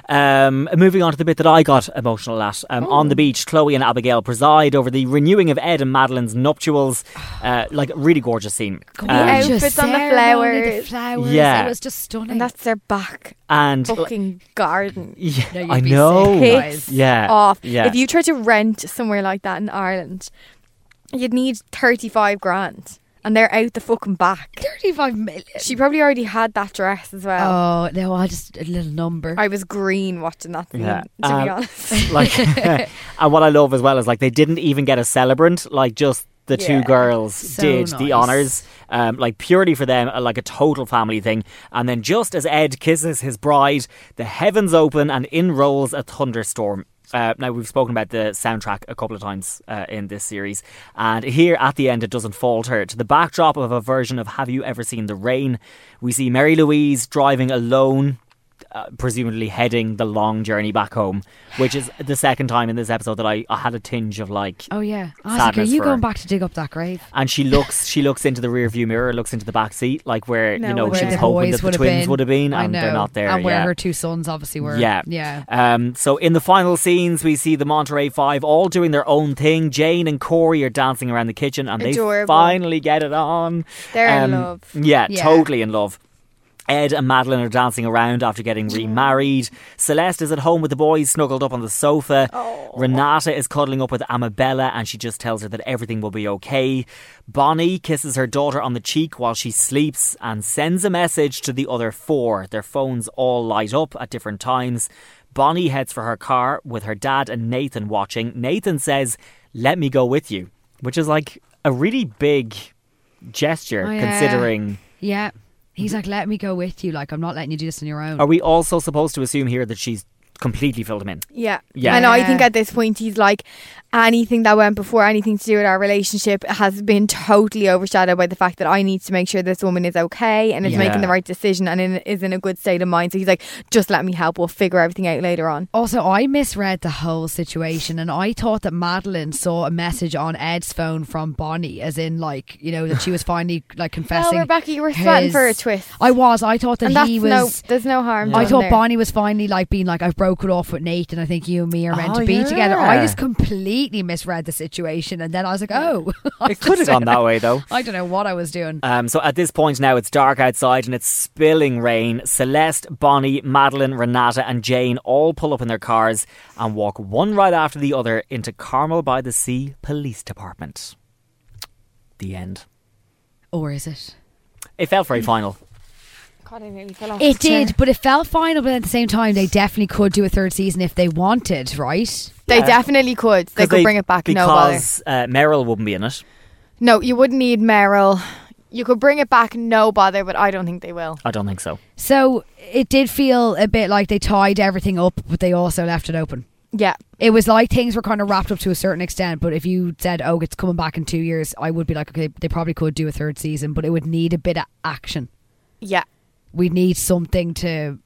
Moving on to the bit that I got emotional at. On the beach, Chloe and Abigail preside over the renewing of Ed and Madeline's nuptials. Like, really gorgeous scene. Gorgeous outfits on the ceremony, the flowers. flowers. Yeah. It was just stunning. And that's their back And fucking garden. yeah, No, you'd I be know. sick, guys. Hits Yeah, off. yeah. If you try to rent somewhere like that in Ireland, you'd need 35 grand. And they're out the fucking back. 35 million. She probably already had that dress as well. Oh no! I just a little number. I was green watching that scene, Yeah. to be honest. Like, and what I love as well is like they didn't even get a celebrant. Like, just the two Yeah. girls So did the nice. honours, like purely for them, like a total family thing. And then just as Ed kisses his bride, the heavens open and in rolls a thunderstorm. Now, we've spoken about the soundtrack a couple of times in this series, and here at the end it doesn't falter. To the backdrop of a version of Have You Ever Seen the Rain, we see Mary Louise driving alone, presumably heading the long journey back home, which is the second time in this episode that I had a tinge of like. Oh yeah. I was like, are sadness you for going her. back to dig up that grave? And she looks into the rear view mirror, looks into the back seat, like where No you know way. she was The hoping boys that the twins would have been, I and know. they're not there. And where yeah. her two sons obviously were. Yeah. Yeah. So in the final scenes, we see the Monterey Five all doing their own thing. Jane and Corey are dancing around the kitchen, and they Adorable. finally get it on. They're in love. Yeah, Yeah. totally in love. Ed and Madeline are dancing around after getting remarried. Celeste is at home with the boys, snuggled up on the sofa. Renata is cuddling up with Amabella, and she just tells her that everything will be okay. Bonnie kisses her daughter on the cheek while she sleeps and sends a message to the other four. Their phones all light up at different times. Bonnie heads for her car with her dad and Nathan watching. Nathan says, "Let me go with you," which is like a really big gesture Oh, yeah. considering... Yeah. He's like, let me go with you. Like, I'm not letting you do this on your own. Are we also supposed to assume here that she's completely filled him in? Yeah. Yeah. And I Yeah. think at this point he's like, anything that went before, anything to do with our relationship has been totally overshadowed by the fact that I need to make sure this woman is okay and is Yeah. making the right decision and is in a good state of mind. So he's like, just let me help. We'll figure everything out later on. Also, I misread the whole situation, and I thought that Madeline saw a message on Ed's phone from Bonnie, as in, like, you know, that she was finally like confessing. Well, Rebecca, you were sweating for a twist. I was. I thought that And that's he was. there's no harm I done thought there. Bonnie was finally like being like, I've broken off with Nate, and I think you and me are meant Oh, to be yeah. together. I just completely misread the situation, and then I was like, oh, It could have gone that way, though. I don't know what I was doing. So at this point now, it's dark outside and it's spilling rain. Celeste, Bonnie, Madeline, Renata and Jane all pull up in their cars and walk one right after the other into Carmel by the Sea Police Department. The end. Or is it? It felt very final. God, I nearly fell off It the chair. did, but it felt final. But at the same time, they definitely could do a third season if they wanted, right? They definitely could. They 'Cause could bring it back. No bother. Because Meryl wouldn't be in it. No, you wouldn't need Meryl. You could bring it back, no bother, but I don't think they will. I don't think so. So it did feel a bit like they tied everything up, but they also left it open. Yeah. It was like things were kind of wrapped up to a certain extent, but if you said, oh, it's coming back in 2 years, I would be like, okay, they probably could do a third season, but it would need a bit of action. Yeah. We'd need something to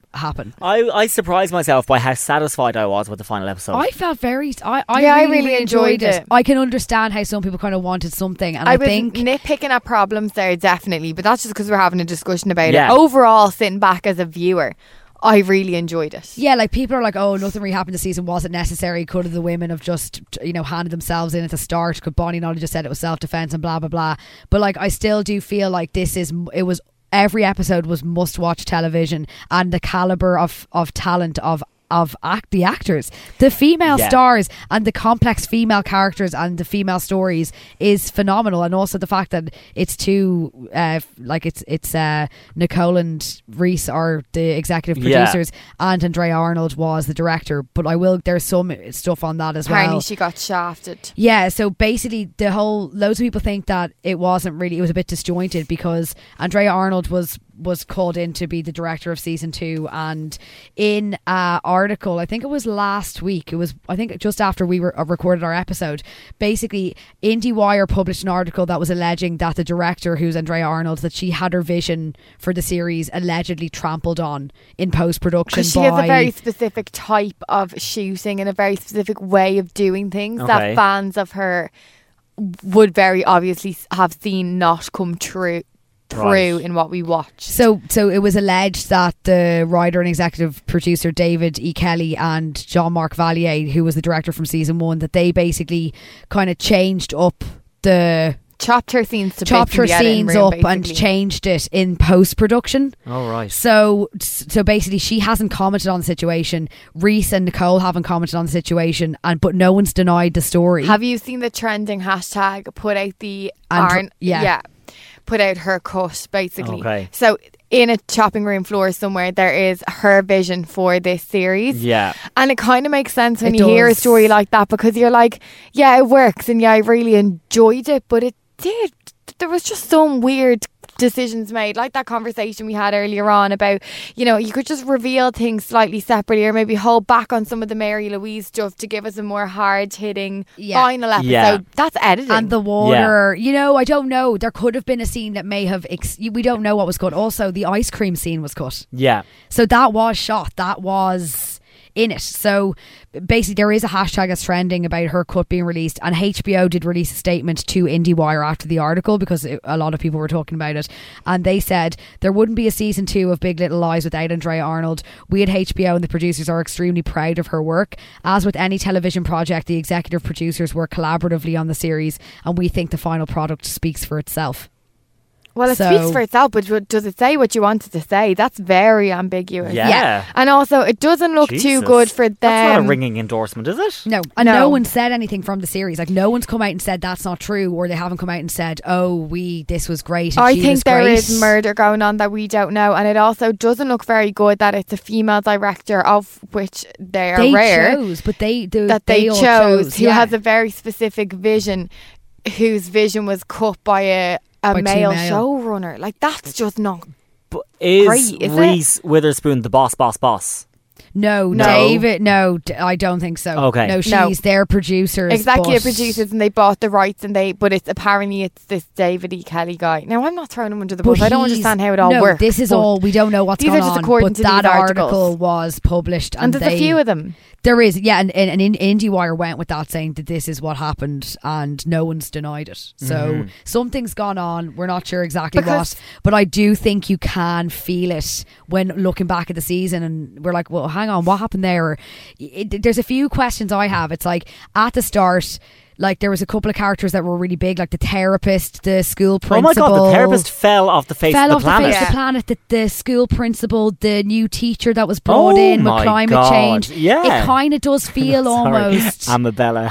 happen. I surprised myself by how satisfied I was with the final episode. I felt very. I really enjoyed it. I can understand how some people kind of wanted something, and I I was think nitpicking at problems there, definitely, but that's just because we're having a discussion about Yeah. it. Overall, sitting back as a viewer, I really enjoyed it. yeah, like people are like, oh, nothing really happened this season. Was it necessary? Could have the women have just, handed themselves in at the start? Could Bonnie not have just said it was self-defense and blah blah blah? But like, I still do feel like it was every episode was must-watch television, and the caliber of talent of the actors, the female stars, and the complex female characters and the female stories is phenomenal. And also the fact that it's two it's Nicole and Reese are the executive producers, and Andrea Arnold was the director. But there's some stuff on that as Apparently well. she got shafted. Yeah, so basically loads of people think that it was a bit disjointed because Andrea Arnold was called in to be the director of season 2, and in an article, I think it was last week, I think just after we recorded our episode, basically IndieWire published an article that was alleging that the director, who's Andrea Arnold, that she had her vision for the series allegedly trampled on in post-production. Because she has a very specific type of shooting and a very specific way of doing things that fans of her would very obviously have seen not come true in what we watched. So it was alleged that the writer and executive producer David E. Kelly and Jean-Marc Valier, who was the director from season 1, that they basically kind of changed up chopped her scenes up and changed it in post-production. Oh, right. So basically she hasn't commented on the situation. Reese and Nicole haven't commented on the situation, but no one's denied the story. Have you seen the trending hashtag put out the put out her cut, basically? Okay. So in a chopping room floor somewhere, there is her vision for this series. Yeah. And it kind of makes sense when you hear a story like that, because you're like, yeah, it works, and yeah, I really enjoyed it, but there was just some weird decisions made, like that conversation we had earlier on about, you could just reveal things slightly separately, or maybe hold back on some of the Mary Louise stuff to give us a more hard-hitting final episode. Yeah. That's editing. And the water, I don't know, there could have been a scene that may have we don't know what was cut. Also, the ice cream scene was cut, so that was shot, that was in it. So basically there is a hashtag that's trending about her cut being released, and HBO did release a statement to IndieWire after the article, because a lot of people were talking about it, and they said there wouldn't be a season 2 of Big Little Lies without Andrea Arnold. We at HBO and the producers are extremely proud of her work. As with any television project, the executive producers work collaboratively on the series, and we think the final product speaks for itself. Well, it speaks for itself, but does it say what you wanted to say? That's very ambiguous. Yeah. And also, it doesn't look too good for them. That's not a ringing endorsement, is it? No. And no one said anything from the series. Like, no one's come out and said that's not true, or they haven't come out and said, this was great. I think there is murder going on that we don't know. And it also doesn't look very good that it's a female director, of which they are rare. They chose, who has a very specific vision, whose vision was cut by a male showrunner. Like, that's just not great, is Reese Witherspoon the boss? No, David. No, I don't think so. Okay, no, she's their producers, executive producers, and they bought the rights, but it's this David E. Kelly guy. Now, I'm not throwing him under the bus. I don't understand how it all works. This is all, we don't know what's going on. But that article was published, and there's a few of them. There is, and IndieWire went with that, saying that this is what happened, and no one's denied it. So something's gone on. We're not sure exactly what, but I do think you can feel it when looking back at the season, and we're like, well, hang on, what happened there? There's a few questions I have. It's like, at the start, like, there was a couple of characters that were really big, like the therapist, the school principal. Oh my God, the therapist fell off the face of the planet. The planet. The school principal, the new teacher that was brought in with climate change. Yeah. It kind of does feel almost... Amabella.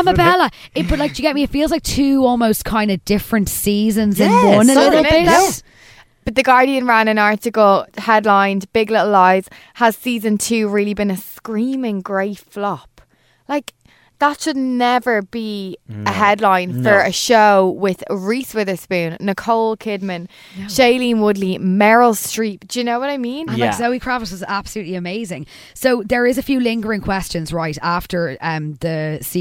But like, do you get me? It feels like two almost kind of different seasons in one a little bit. But The Guardian ran an article headlined Big Little Lies, has season 2 really been a screaming great flop? Like, that should never be a headline for a show with Reese Witherspoon, Nicole Kidman, Shailene Woodley, Meryl Streep. Do you know what I mean? And like, Zoe Kravitz was absolutely amazing. So there is a few lingering questions right after the season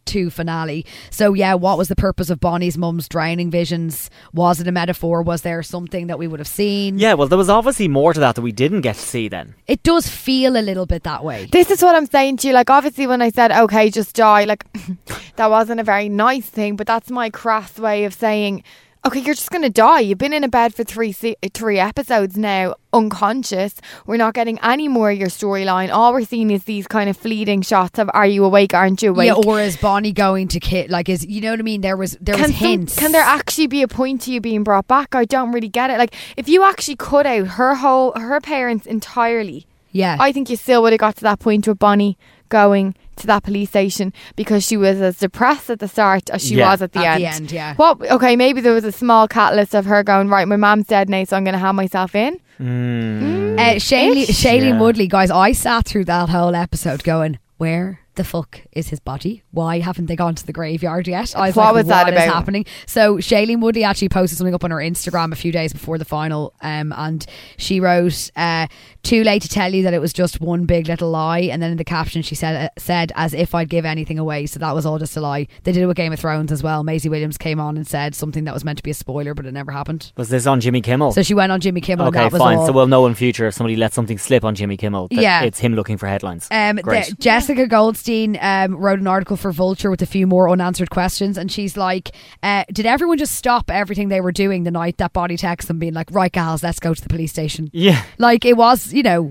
2 finale. So yeah, what was the purpose of Bonnie's mum's drowning visions? Was it a metaphor? Was there something that we would have seen? Yeah, well, there was obviously more to that we didn't get to see then. It does feel a little bit that way. This is what I'm saying to you. Like, obviously, when I said, okay, just die, like, that wasn't a very nice thing, but that's my crass way of saying, okay, you're just going to die. You've been in a bed for three episodes now, unconscious. We're not getting any more of your storyline. All we're seeing is these kind of fleeting shots of, are you awake, aren't you awake? Yeah, or is Bonnie going to kill? Like, is, you know what I mean? There was hints. Can there actually be a point to you being brought back? I don't really get it. Like, if you actually cut out her parents entirely, yeah, I think you still would have got to that point with Bonnie going to that police station, because she was as depressed at the start as she was at the end. Yeah. What? Okay, maybe there was a small catalyst of her going, right, my mom's dead now, so I'm going to have myself in. Shailene Woodley, guys, I sat through that whole episode going, where the fuck is his body? Why haven't they gone to the graveyard yet? I was what like, was that what is about? happening? So Shailene Woodley actually posted something up on her Instagram a few days before the final, and she wrote, too late to tell you that it was just one big little lie. And then in the caption she said as if I'd give anything away. So that was all just a lie. They did it with Game of Thrones as well. Maisie Williams came on and said something that was meant to be a spoiler, but it never happened. Was this on Jimmy Kimmel? So she went on Jimmy Kimmel. Okay, and that was fine. all. So we'll know in future if somebody lets something slip on Jimmy Kimmel that it's him looking for headlines. Great. Jessica Goldstein wrote an article for Vulture with a few more unanswered questions, and she's like, did everyone just stop everything they were doing the night that Bonnie texted them, being like, right gals, let's go to the police station? Yeah. Like, it was,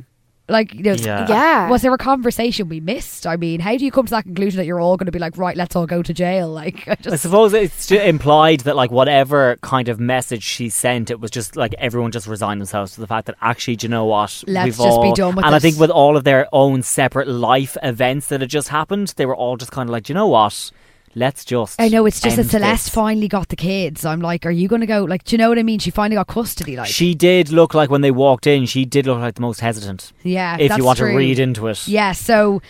Yeah. was there a conversation we missed? I mean, how do you come to that conclusion that you're all going to be like, right, let's all go to jail? Like, I suppose it's implied that, like, whatever kind of message she sent, it was just like everyone just resigned themselves to the fact that actually, do you know what? Let's just be done with and it. I think with all of their own separate life events that had just happened, they were all just kind of like, do you know what? Let's just. I know, it's just that end Celeste this. finally got the kids. I'm like, are you going to go? Like, do you know what I mean? She finally got custody. Like, She did look like, when they walked in, she did look like the most hesitant. yeah, If that's you want true. to read into it. Yeah, so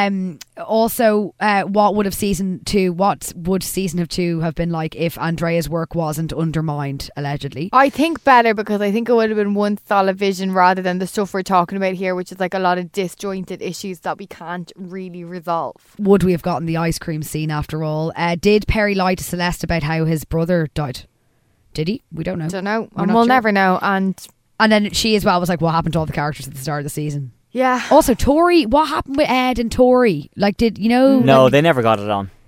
also what would season 2 have been like if Andrea's work wasn't undermined, allegedly? I think better, because I think it would have been one solid vision rather than the stuff we're talking about here, which is like a lot of disjointed issues that we can't really resolve. Would we have gotten the ice cream scene after all? Did Perry lie to Celeste about how his brother died? Did he? We don't know. Don't know, We're and not we'll sure. never know. And then she as well was like, what happened to all the characters at the start of the season? yeah, Also, Tori, what happened with Ed and Tori? Like, did you know? No, like, they never got it on.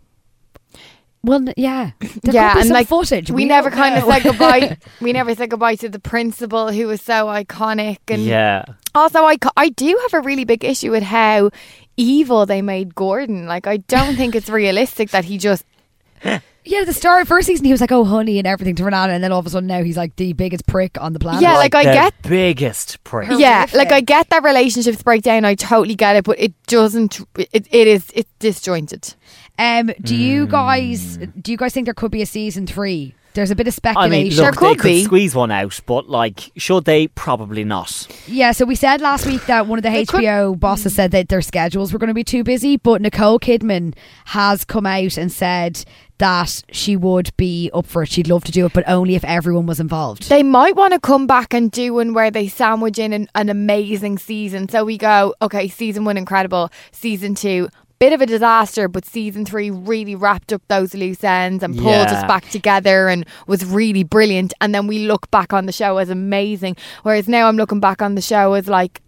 well, yeah, there yeah, could be and some like footage. we don't never kind of know. said goodbye. We never said goodbye to the principal, who was so iconic. And Yeah. also, I do have a really big issue with how evil they made Gordon. Like, I don't think it's realistic that he just. Yeah, at the start, first season, he was like, oh, honey, and everything to Renata, and then all of a sudden now he's like the biggest prick on the planet. Yeah, like, I the get. biggest prick. Yeah, Horrific. like, I get that relationships break down. I totally get it, but it doesn't. It's disjointed. Do you guys think there could be a season 3? There's a bit of I speculation. mean, There look, they could could be. squeeze one out, but, like, should they? Probably not. Yeah, so we said last week that one of the HBO bosses said that their schedules were going to be too busy, but Nicole Kidman has come out and said that she would be up for it. She'd love to do it, but only if everyone was involved. They might want to come back and do one where they sandwich in an amazing season. So we go, okay, season 1 incredible, season 2 bit of a disaster, but season 3 really wrapped up those loose ends and pulled us Yeah. back together and was really brilliant. And then we look back on the show as amazing. Whereas now I'm looking back on the show as like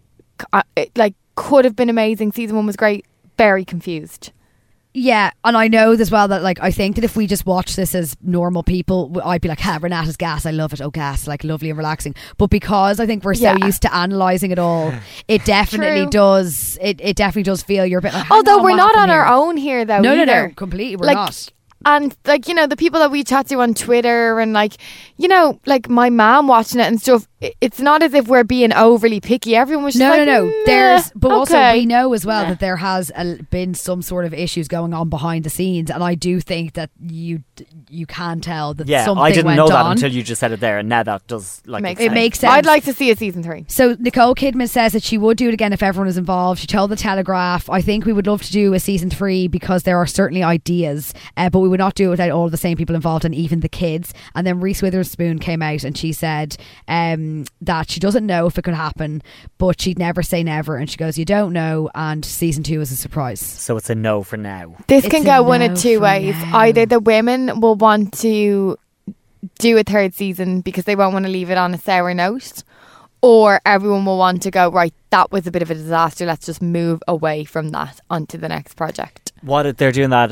could have been amazing. Season 1 was great. Very confused. Yeah, and I know as well that, like, I think that if we just watch this as normal people, I'd be like, Renata's gas, I love it, oh gas, like, lovely and relaxing. But because I think we're so Yeah. used to analysing it all, it definitely True. does, it definitely does feel you're a bit like, hang Although on, we're what not on happened our here? own here though. No, either. completely, we're Like, not. And like, you know, the people that we chat to on Twitter and like, you know, like my mom watching it and stuff, it's not as if we're being overly picky. Everyone was just No, like, no. There's, but also okay. we know as well that there has been some sort of issues going on behind the scenes, and I do think that you can tell that Yeah, something I didn't went know that on. until you just said it there, and now that does It makes sense. I'd like to see a season 3. So Nicole Kidman says that she would do it again if everyone is involved. She told the Telegraph, I think we would love to do a season 3 because there are certainly ideas, but we would not do it without all of the same people involved and even the kids. And then Reese Witherspoon came out and she said that she doesn't know if it could happen, but she'd never say never. And she goes, you don't know, and season 2 is a surprise. So it's a no for now. This It's can a go one of no two for ways. now. Either the women will want to do a third season because they won't want to leave it on a sour note, or everyone will want to go, right, that was a bit of a disaster, let's just move away from that onto the next project. What they're doing that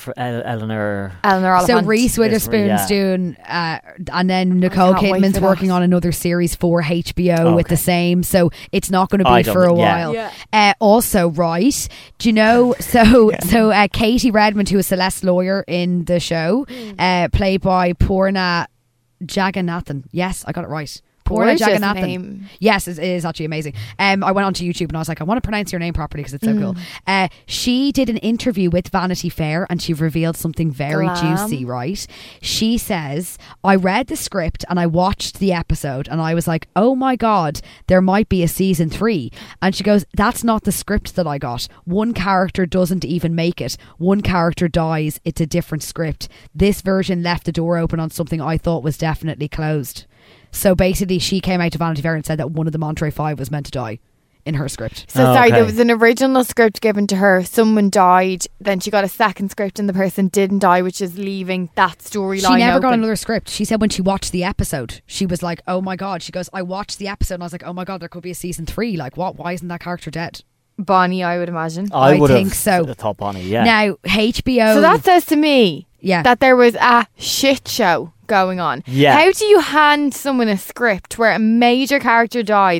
Eleanor Eleanor So Oliphant. Reese Witherspoon's yeah. doing, and then Nicole can't wait Kidman's for working that. on another series for HBO with Okay. the same. So it's not going to I be don't for a think- yeah. while. Also, right? Do you know? So Katie Redmond, who is Celeste's lawyer in the show, played by Poorna Jagannathan. Yes, I got it right. Poorna Gorgeous Jagannathan. name. Yes, it is actually amazing. I went onto YouTube and I was like, I want to pronounce your name properly because it's so cool. She did an interview with Vanity Fair and she revealed something very Glam. juicy, right? She says, I read the script and I watched the episode and I was like, oh my God, there might be a season 3. And she goes, that's not the script that I got. One character doesn't even make it. One character dies. It's a different script. This version left the door open on something I thought was definitely closed. So basically, she came out to Vanity Fair and said that one of the Monterey Five was meant to die in her script. So Oh, sorry, okay. there was an original script given to her, someone died, then she got a second script and the person didn't die, which is leaving that storyline She never got open. another script. She said when she watched the episode, she was like, oh my God. She goes, I watched the episode and I was like, oh my God, there could be a season 3. Like, what? Why isn't that character dead? Bonnie, I would imagine. I would think have so. thought Bonnie, yeah. Now, HBO... So that says to me Yeah. that there was a shit show going on. Yeah. How do you hand someone a script where a major character dies?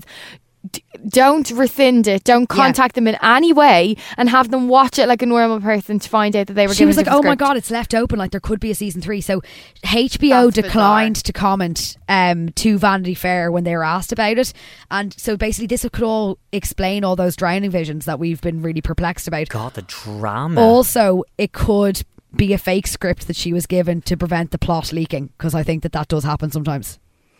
Don't rescind it. Don't contact them in any way and have them watch it like a normal person to find out that they were She given was like, the oh my script. God, it's left open. Like, there could be a season 3. So HBO That's declined to comment to Vanity Fair when they were asked about it. And so basically, this could all explain all those drowning visions that we've been really perplexed about. God, the drama. Also, it could be a fake script that she was given to prevent the plot leaking, because I think that does happen sometimes.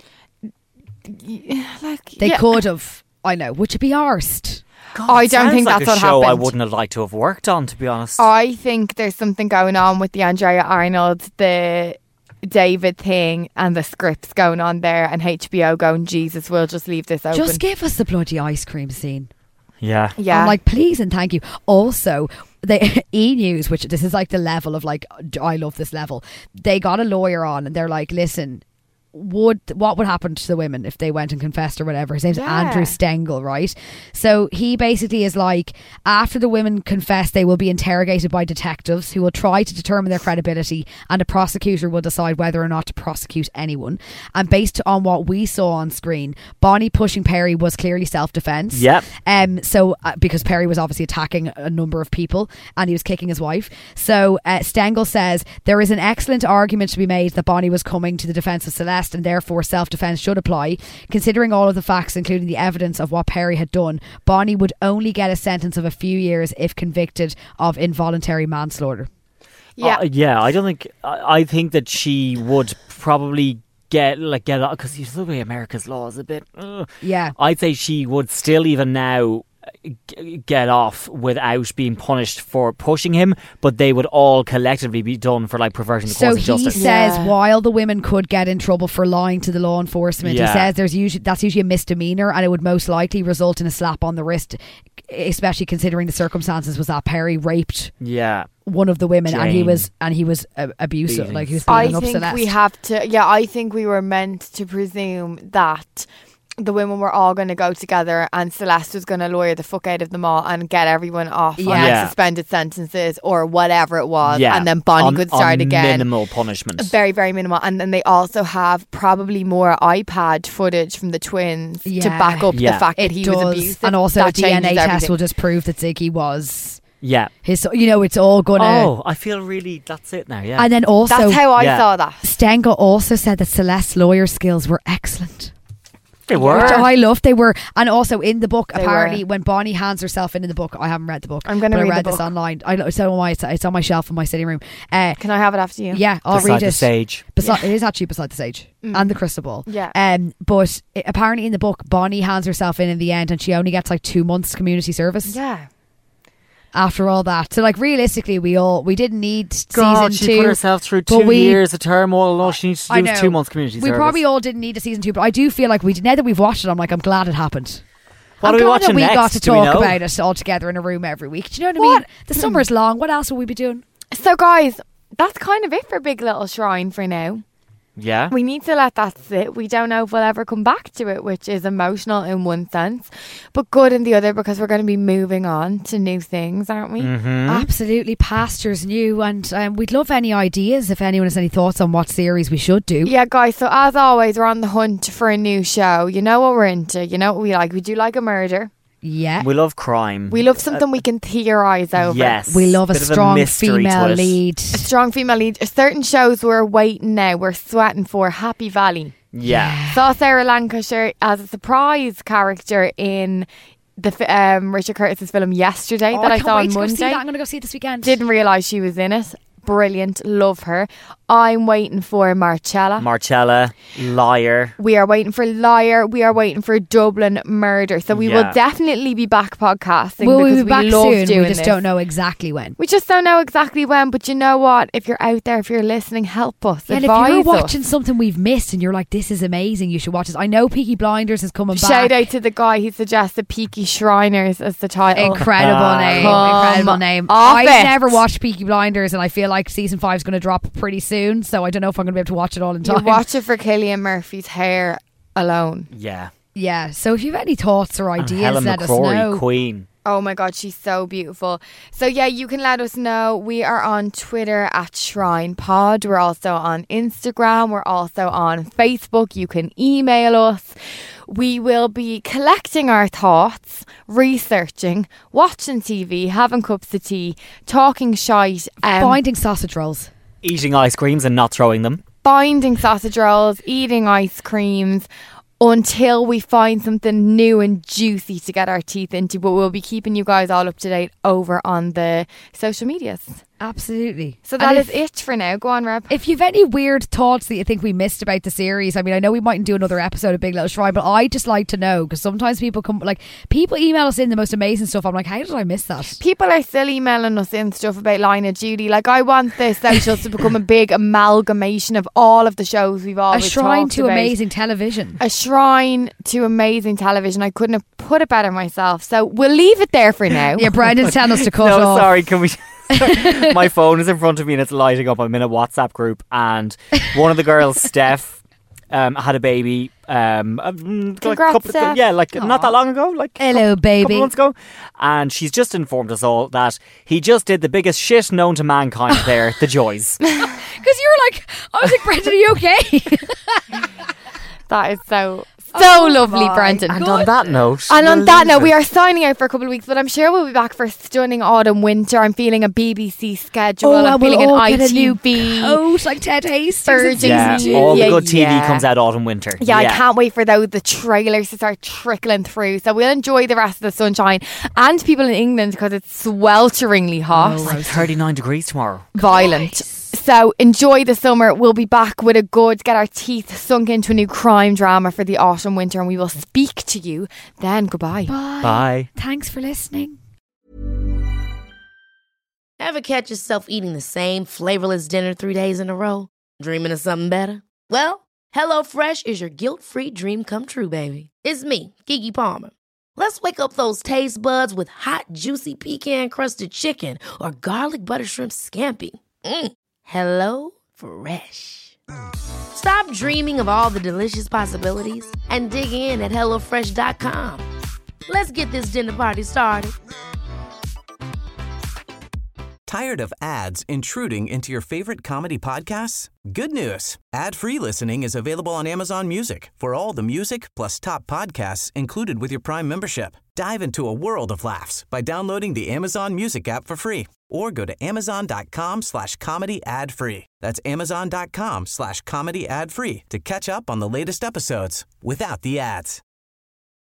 They could have. I know. Would you be arsed? God, I it don't sounds think like that's a what show I happened. wouldn't have liked to have worked on, to be honest. I think there's something going on with the Andrea Arnold, the David thing, and the scripts going on there, and HBO going, Jesus, we'll just leave this open. Just give us the bloody ice cream scene. yeah. yeah. I'm like, please and thank you. Also, the E! News, which this is like the level of like, I love this level. They got a lawyer on and they're like, listen, what would happen to the women if they went and confessed or whatever? His name's Andrew Stengel, right? So he basically is like, after the women confess, they will be interrogated by detectives who will try to determine their credibility, and a prosecutor will decide whether or not to prosecute anyone. And based on what we saw on screen, Bonnie pushing Perry was clearly self-defense. Yep. So because Perry was obviously attacking a number of people and he was kicking his wife. So Stengel says there is an excellent argument to be made that Bonnie was coming to the defence of Celeste, and therefore self-defence should apply. Considering all of the facts, including the evidence of what Perry had done, Bonnie would only get a sentence of a few years if convicted of involuntary manslaughter. yeah. I don't think. I think that she would probably get out, because you the way America's law is a bit. Yeah. I'd say she would still even now get off without being punished for pushing him, but they would all collectively be done for like perverting the So course of he justice. says Yeah. while the women could get in trouble for lying to the law enforcement, Yeah. he says that's usually a misdemeanor, and it would most likely result in a slap on the wrist, especially considering the circumstances was that Perry raped Yeah. one of the women and he Jane. was abusive, Beating. like he was I beating up think Celeste. we have to. Yeah, I think we were meant to presume that the women were all going to go together, and Celeste was going to lawyer the fuck out of them all and get everyone off on like Yeah. suspended sentences or whatever it was, Yeah. and then Bonnie could start on again. Minimal punishment. Very, very minimal. And then they also have probably more iPad footage from the twins to Yeah. back up Yeah. the fact it that he does, was abusive. and also a That DNA changes test everything. will just prove that Ziggy was Yeah. his. It's all gonna. Oh, I feel really. That's it now. Yeah. And then also, That's how I Yeah. saw that. Stengel also said that Celeste's lawyer skills were excellent. they were. Which I loved. They were, and also in the book, They apparently, were. when Bonnie hands herself in the book, I haven't read the book. I'm gonna but I read the read this book. online. So am I. It's on my shelf in my sitting room. Can I have it after you? Yeah, I'll Beside read the it. stage. It is actually beside the stage and the crystal ball. Yeah. But apparently in the book, Bonnie hands herself in the end, and she only gets like 2 months community service. Yeah. after all that. So like realistically, we didn't need God, season she 2. put herself through but 2 years of turmoil. No, she needs to do 2 months community we service. probably all didn't need a season 2, but I do feel like now that we've watched it, I'm glad it happened. What I'm are we glad watching that we next? got to Do we talk know? about it all together in a room every week. Do you know what I mean? The summer's long. What else will we be doing? So guys, that's kind of it for Big Little Shrine for now. Yeah. We need to let that sit. We don't know if we'll ever come back to it, which is emotional in one sense, but good in the other, because we're going to be moving on to new things, aren't we? Absolutely, pastures new, and we'd love any ideas if anyone has any thoughts on what series we should do. Yeah, guys, so as always, we're on the hunt for a new show. You know what we're into. You know what we like. We do like a murder. Yeah. We love crime. We love something we can theorise over. Yes. We love a Bit of strong mystery to female it. lead. A strong female lead. Certain shows we're waiting now. We're sweating for. Happy Valley. Yeah. Saw Sarah Lancashire as a surprise character in the Richard Curtis's film Yesterday that I saw on To go see Monday. that. I'm going to go see it this weekend. Didn't realise she was in it. Brilliant. Love her. I'm waiting for Marcella, Liar. We are waiting for Liar. We are waiting for Dublin Murder. So we will definitely be back podcasting Will because we be back love soon? doing We just this. don't know exactly when. We just don't know exactly when, but you know what? If you're out there, if you're listening, help us. And if Advise you're us. watching something we've missed and you're like, this is amazing, you should watch this. I know Peaky Blinders is coming back. Shout out to the guy who suggested Peaky Shriners as the title. Incredible name. Come Incredible name. off I've it. never watched Peaky Blinders, and I feel like season 5 is going to drop pretty soon, so I don't know if I'm going to be able to watch it all in You time. watch it for Cillian Murphy's hair alone. Yeah. Yeah, so if you have any thoughts or And ideas, Helen let us McCrory, know. Queen. Oh my God, she's so beautiful. So yeah, you can let us know. We are on Twitter at Shrine Pod. We're also on Instagram. We're also on Facebook. You can email us. We will be collecting our thoughts, researching, watching TV, having cups of tea, talking shite, Finding sausage rolls. Eating ice creams and not throwing them. finding sausage rolls, eating ice creams, until we find something new and juicy to get our teeth into. But we'll be keeping you guys all up to date over on the social medias. Absolutely. So that And is it for now. Go on, Reb. If you've any weird thoughts that you think we missed about the series, I mean, I know we mightn't do another episode of Big Little Shrine, but I just like to know, because sometimes people email us in the most amazing stuff. I'm like, how did I miss that? People are still emailing us in stuff about Line of Duty. Like, I want the socials to become a big amalgamation of all of the shows we've A always shrine talked to about. amazing television. A shrine to amazing television. I couldn't have put it better myself. So we'll leave it there for now. Yeah, Brendan's telling us to cut No, off. sorry, can we... My phone is in front of me and it's lighting up. I'm in a WhatsApp group and one of the girls, Steph, had a baby. Congrats, Steph. Not that long ago. Hello, baby. Couple months ago, and she's just informed us all that he just did the biggest shit known to mankind. There, the joys. Because you were like, I was like, Brendan, are you okay? That is so Oh lovely, my Brendan. And on that note, And on we'll that leave note, it. we are signing out for a couple of weeks, but I'm sure we'll be back for stunning autumn winter. I'm feeling a BBC schedule. I'm and feeling we'll an all get a new ITV. coat like Ted Hastings. Virgin. Yeah, Yeah, all the yeah, good TV yeah. comes out autumn winter. Yeah, I can't wait for the trailers to start trickling through. So we'll enjoy the rest of the sunshine and people in England because it's swelteringly hot. It's like 39 degrees tomorrow. Violent. So enjoy the summer. We'll be back with get our teeth sunk into a new crime drama for the autumn winter, and we will speak to you then. Goodbye. Bye. Thanks for listening. Ever catch yourself eating the same flavorless dinner 3 days in a row? Dreaming of something better? Well, HelloFresh is your guilt-free dream come true, baby. It's me, Keke Palmer. Let's wake up those taste buds with hot, juicy pecan-crusted chicken or garlic butter shrimp scampi. Hello Fresh. Stop dreaming of all the delicious possibilities and dig in at HelloFresh.com. Let's get this dinner party started. Tired of ads intruding into your favorite comedy podcasts? Good news. Ad-free listening is available on Amazon Music for all the music plus top podcasts included with your Prime membership. Dive into a world of laughs by downloading the Amazon Music app for free or go to amazon.com/comedy ad-free. That's amazon.com/comedy ad-free to catch up on the latest episodes without the ads.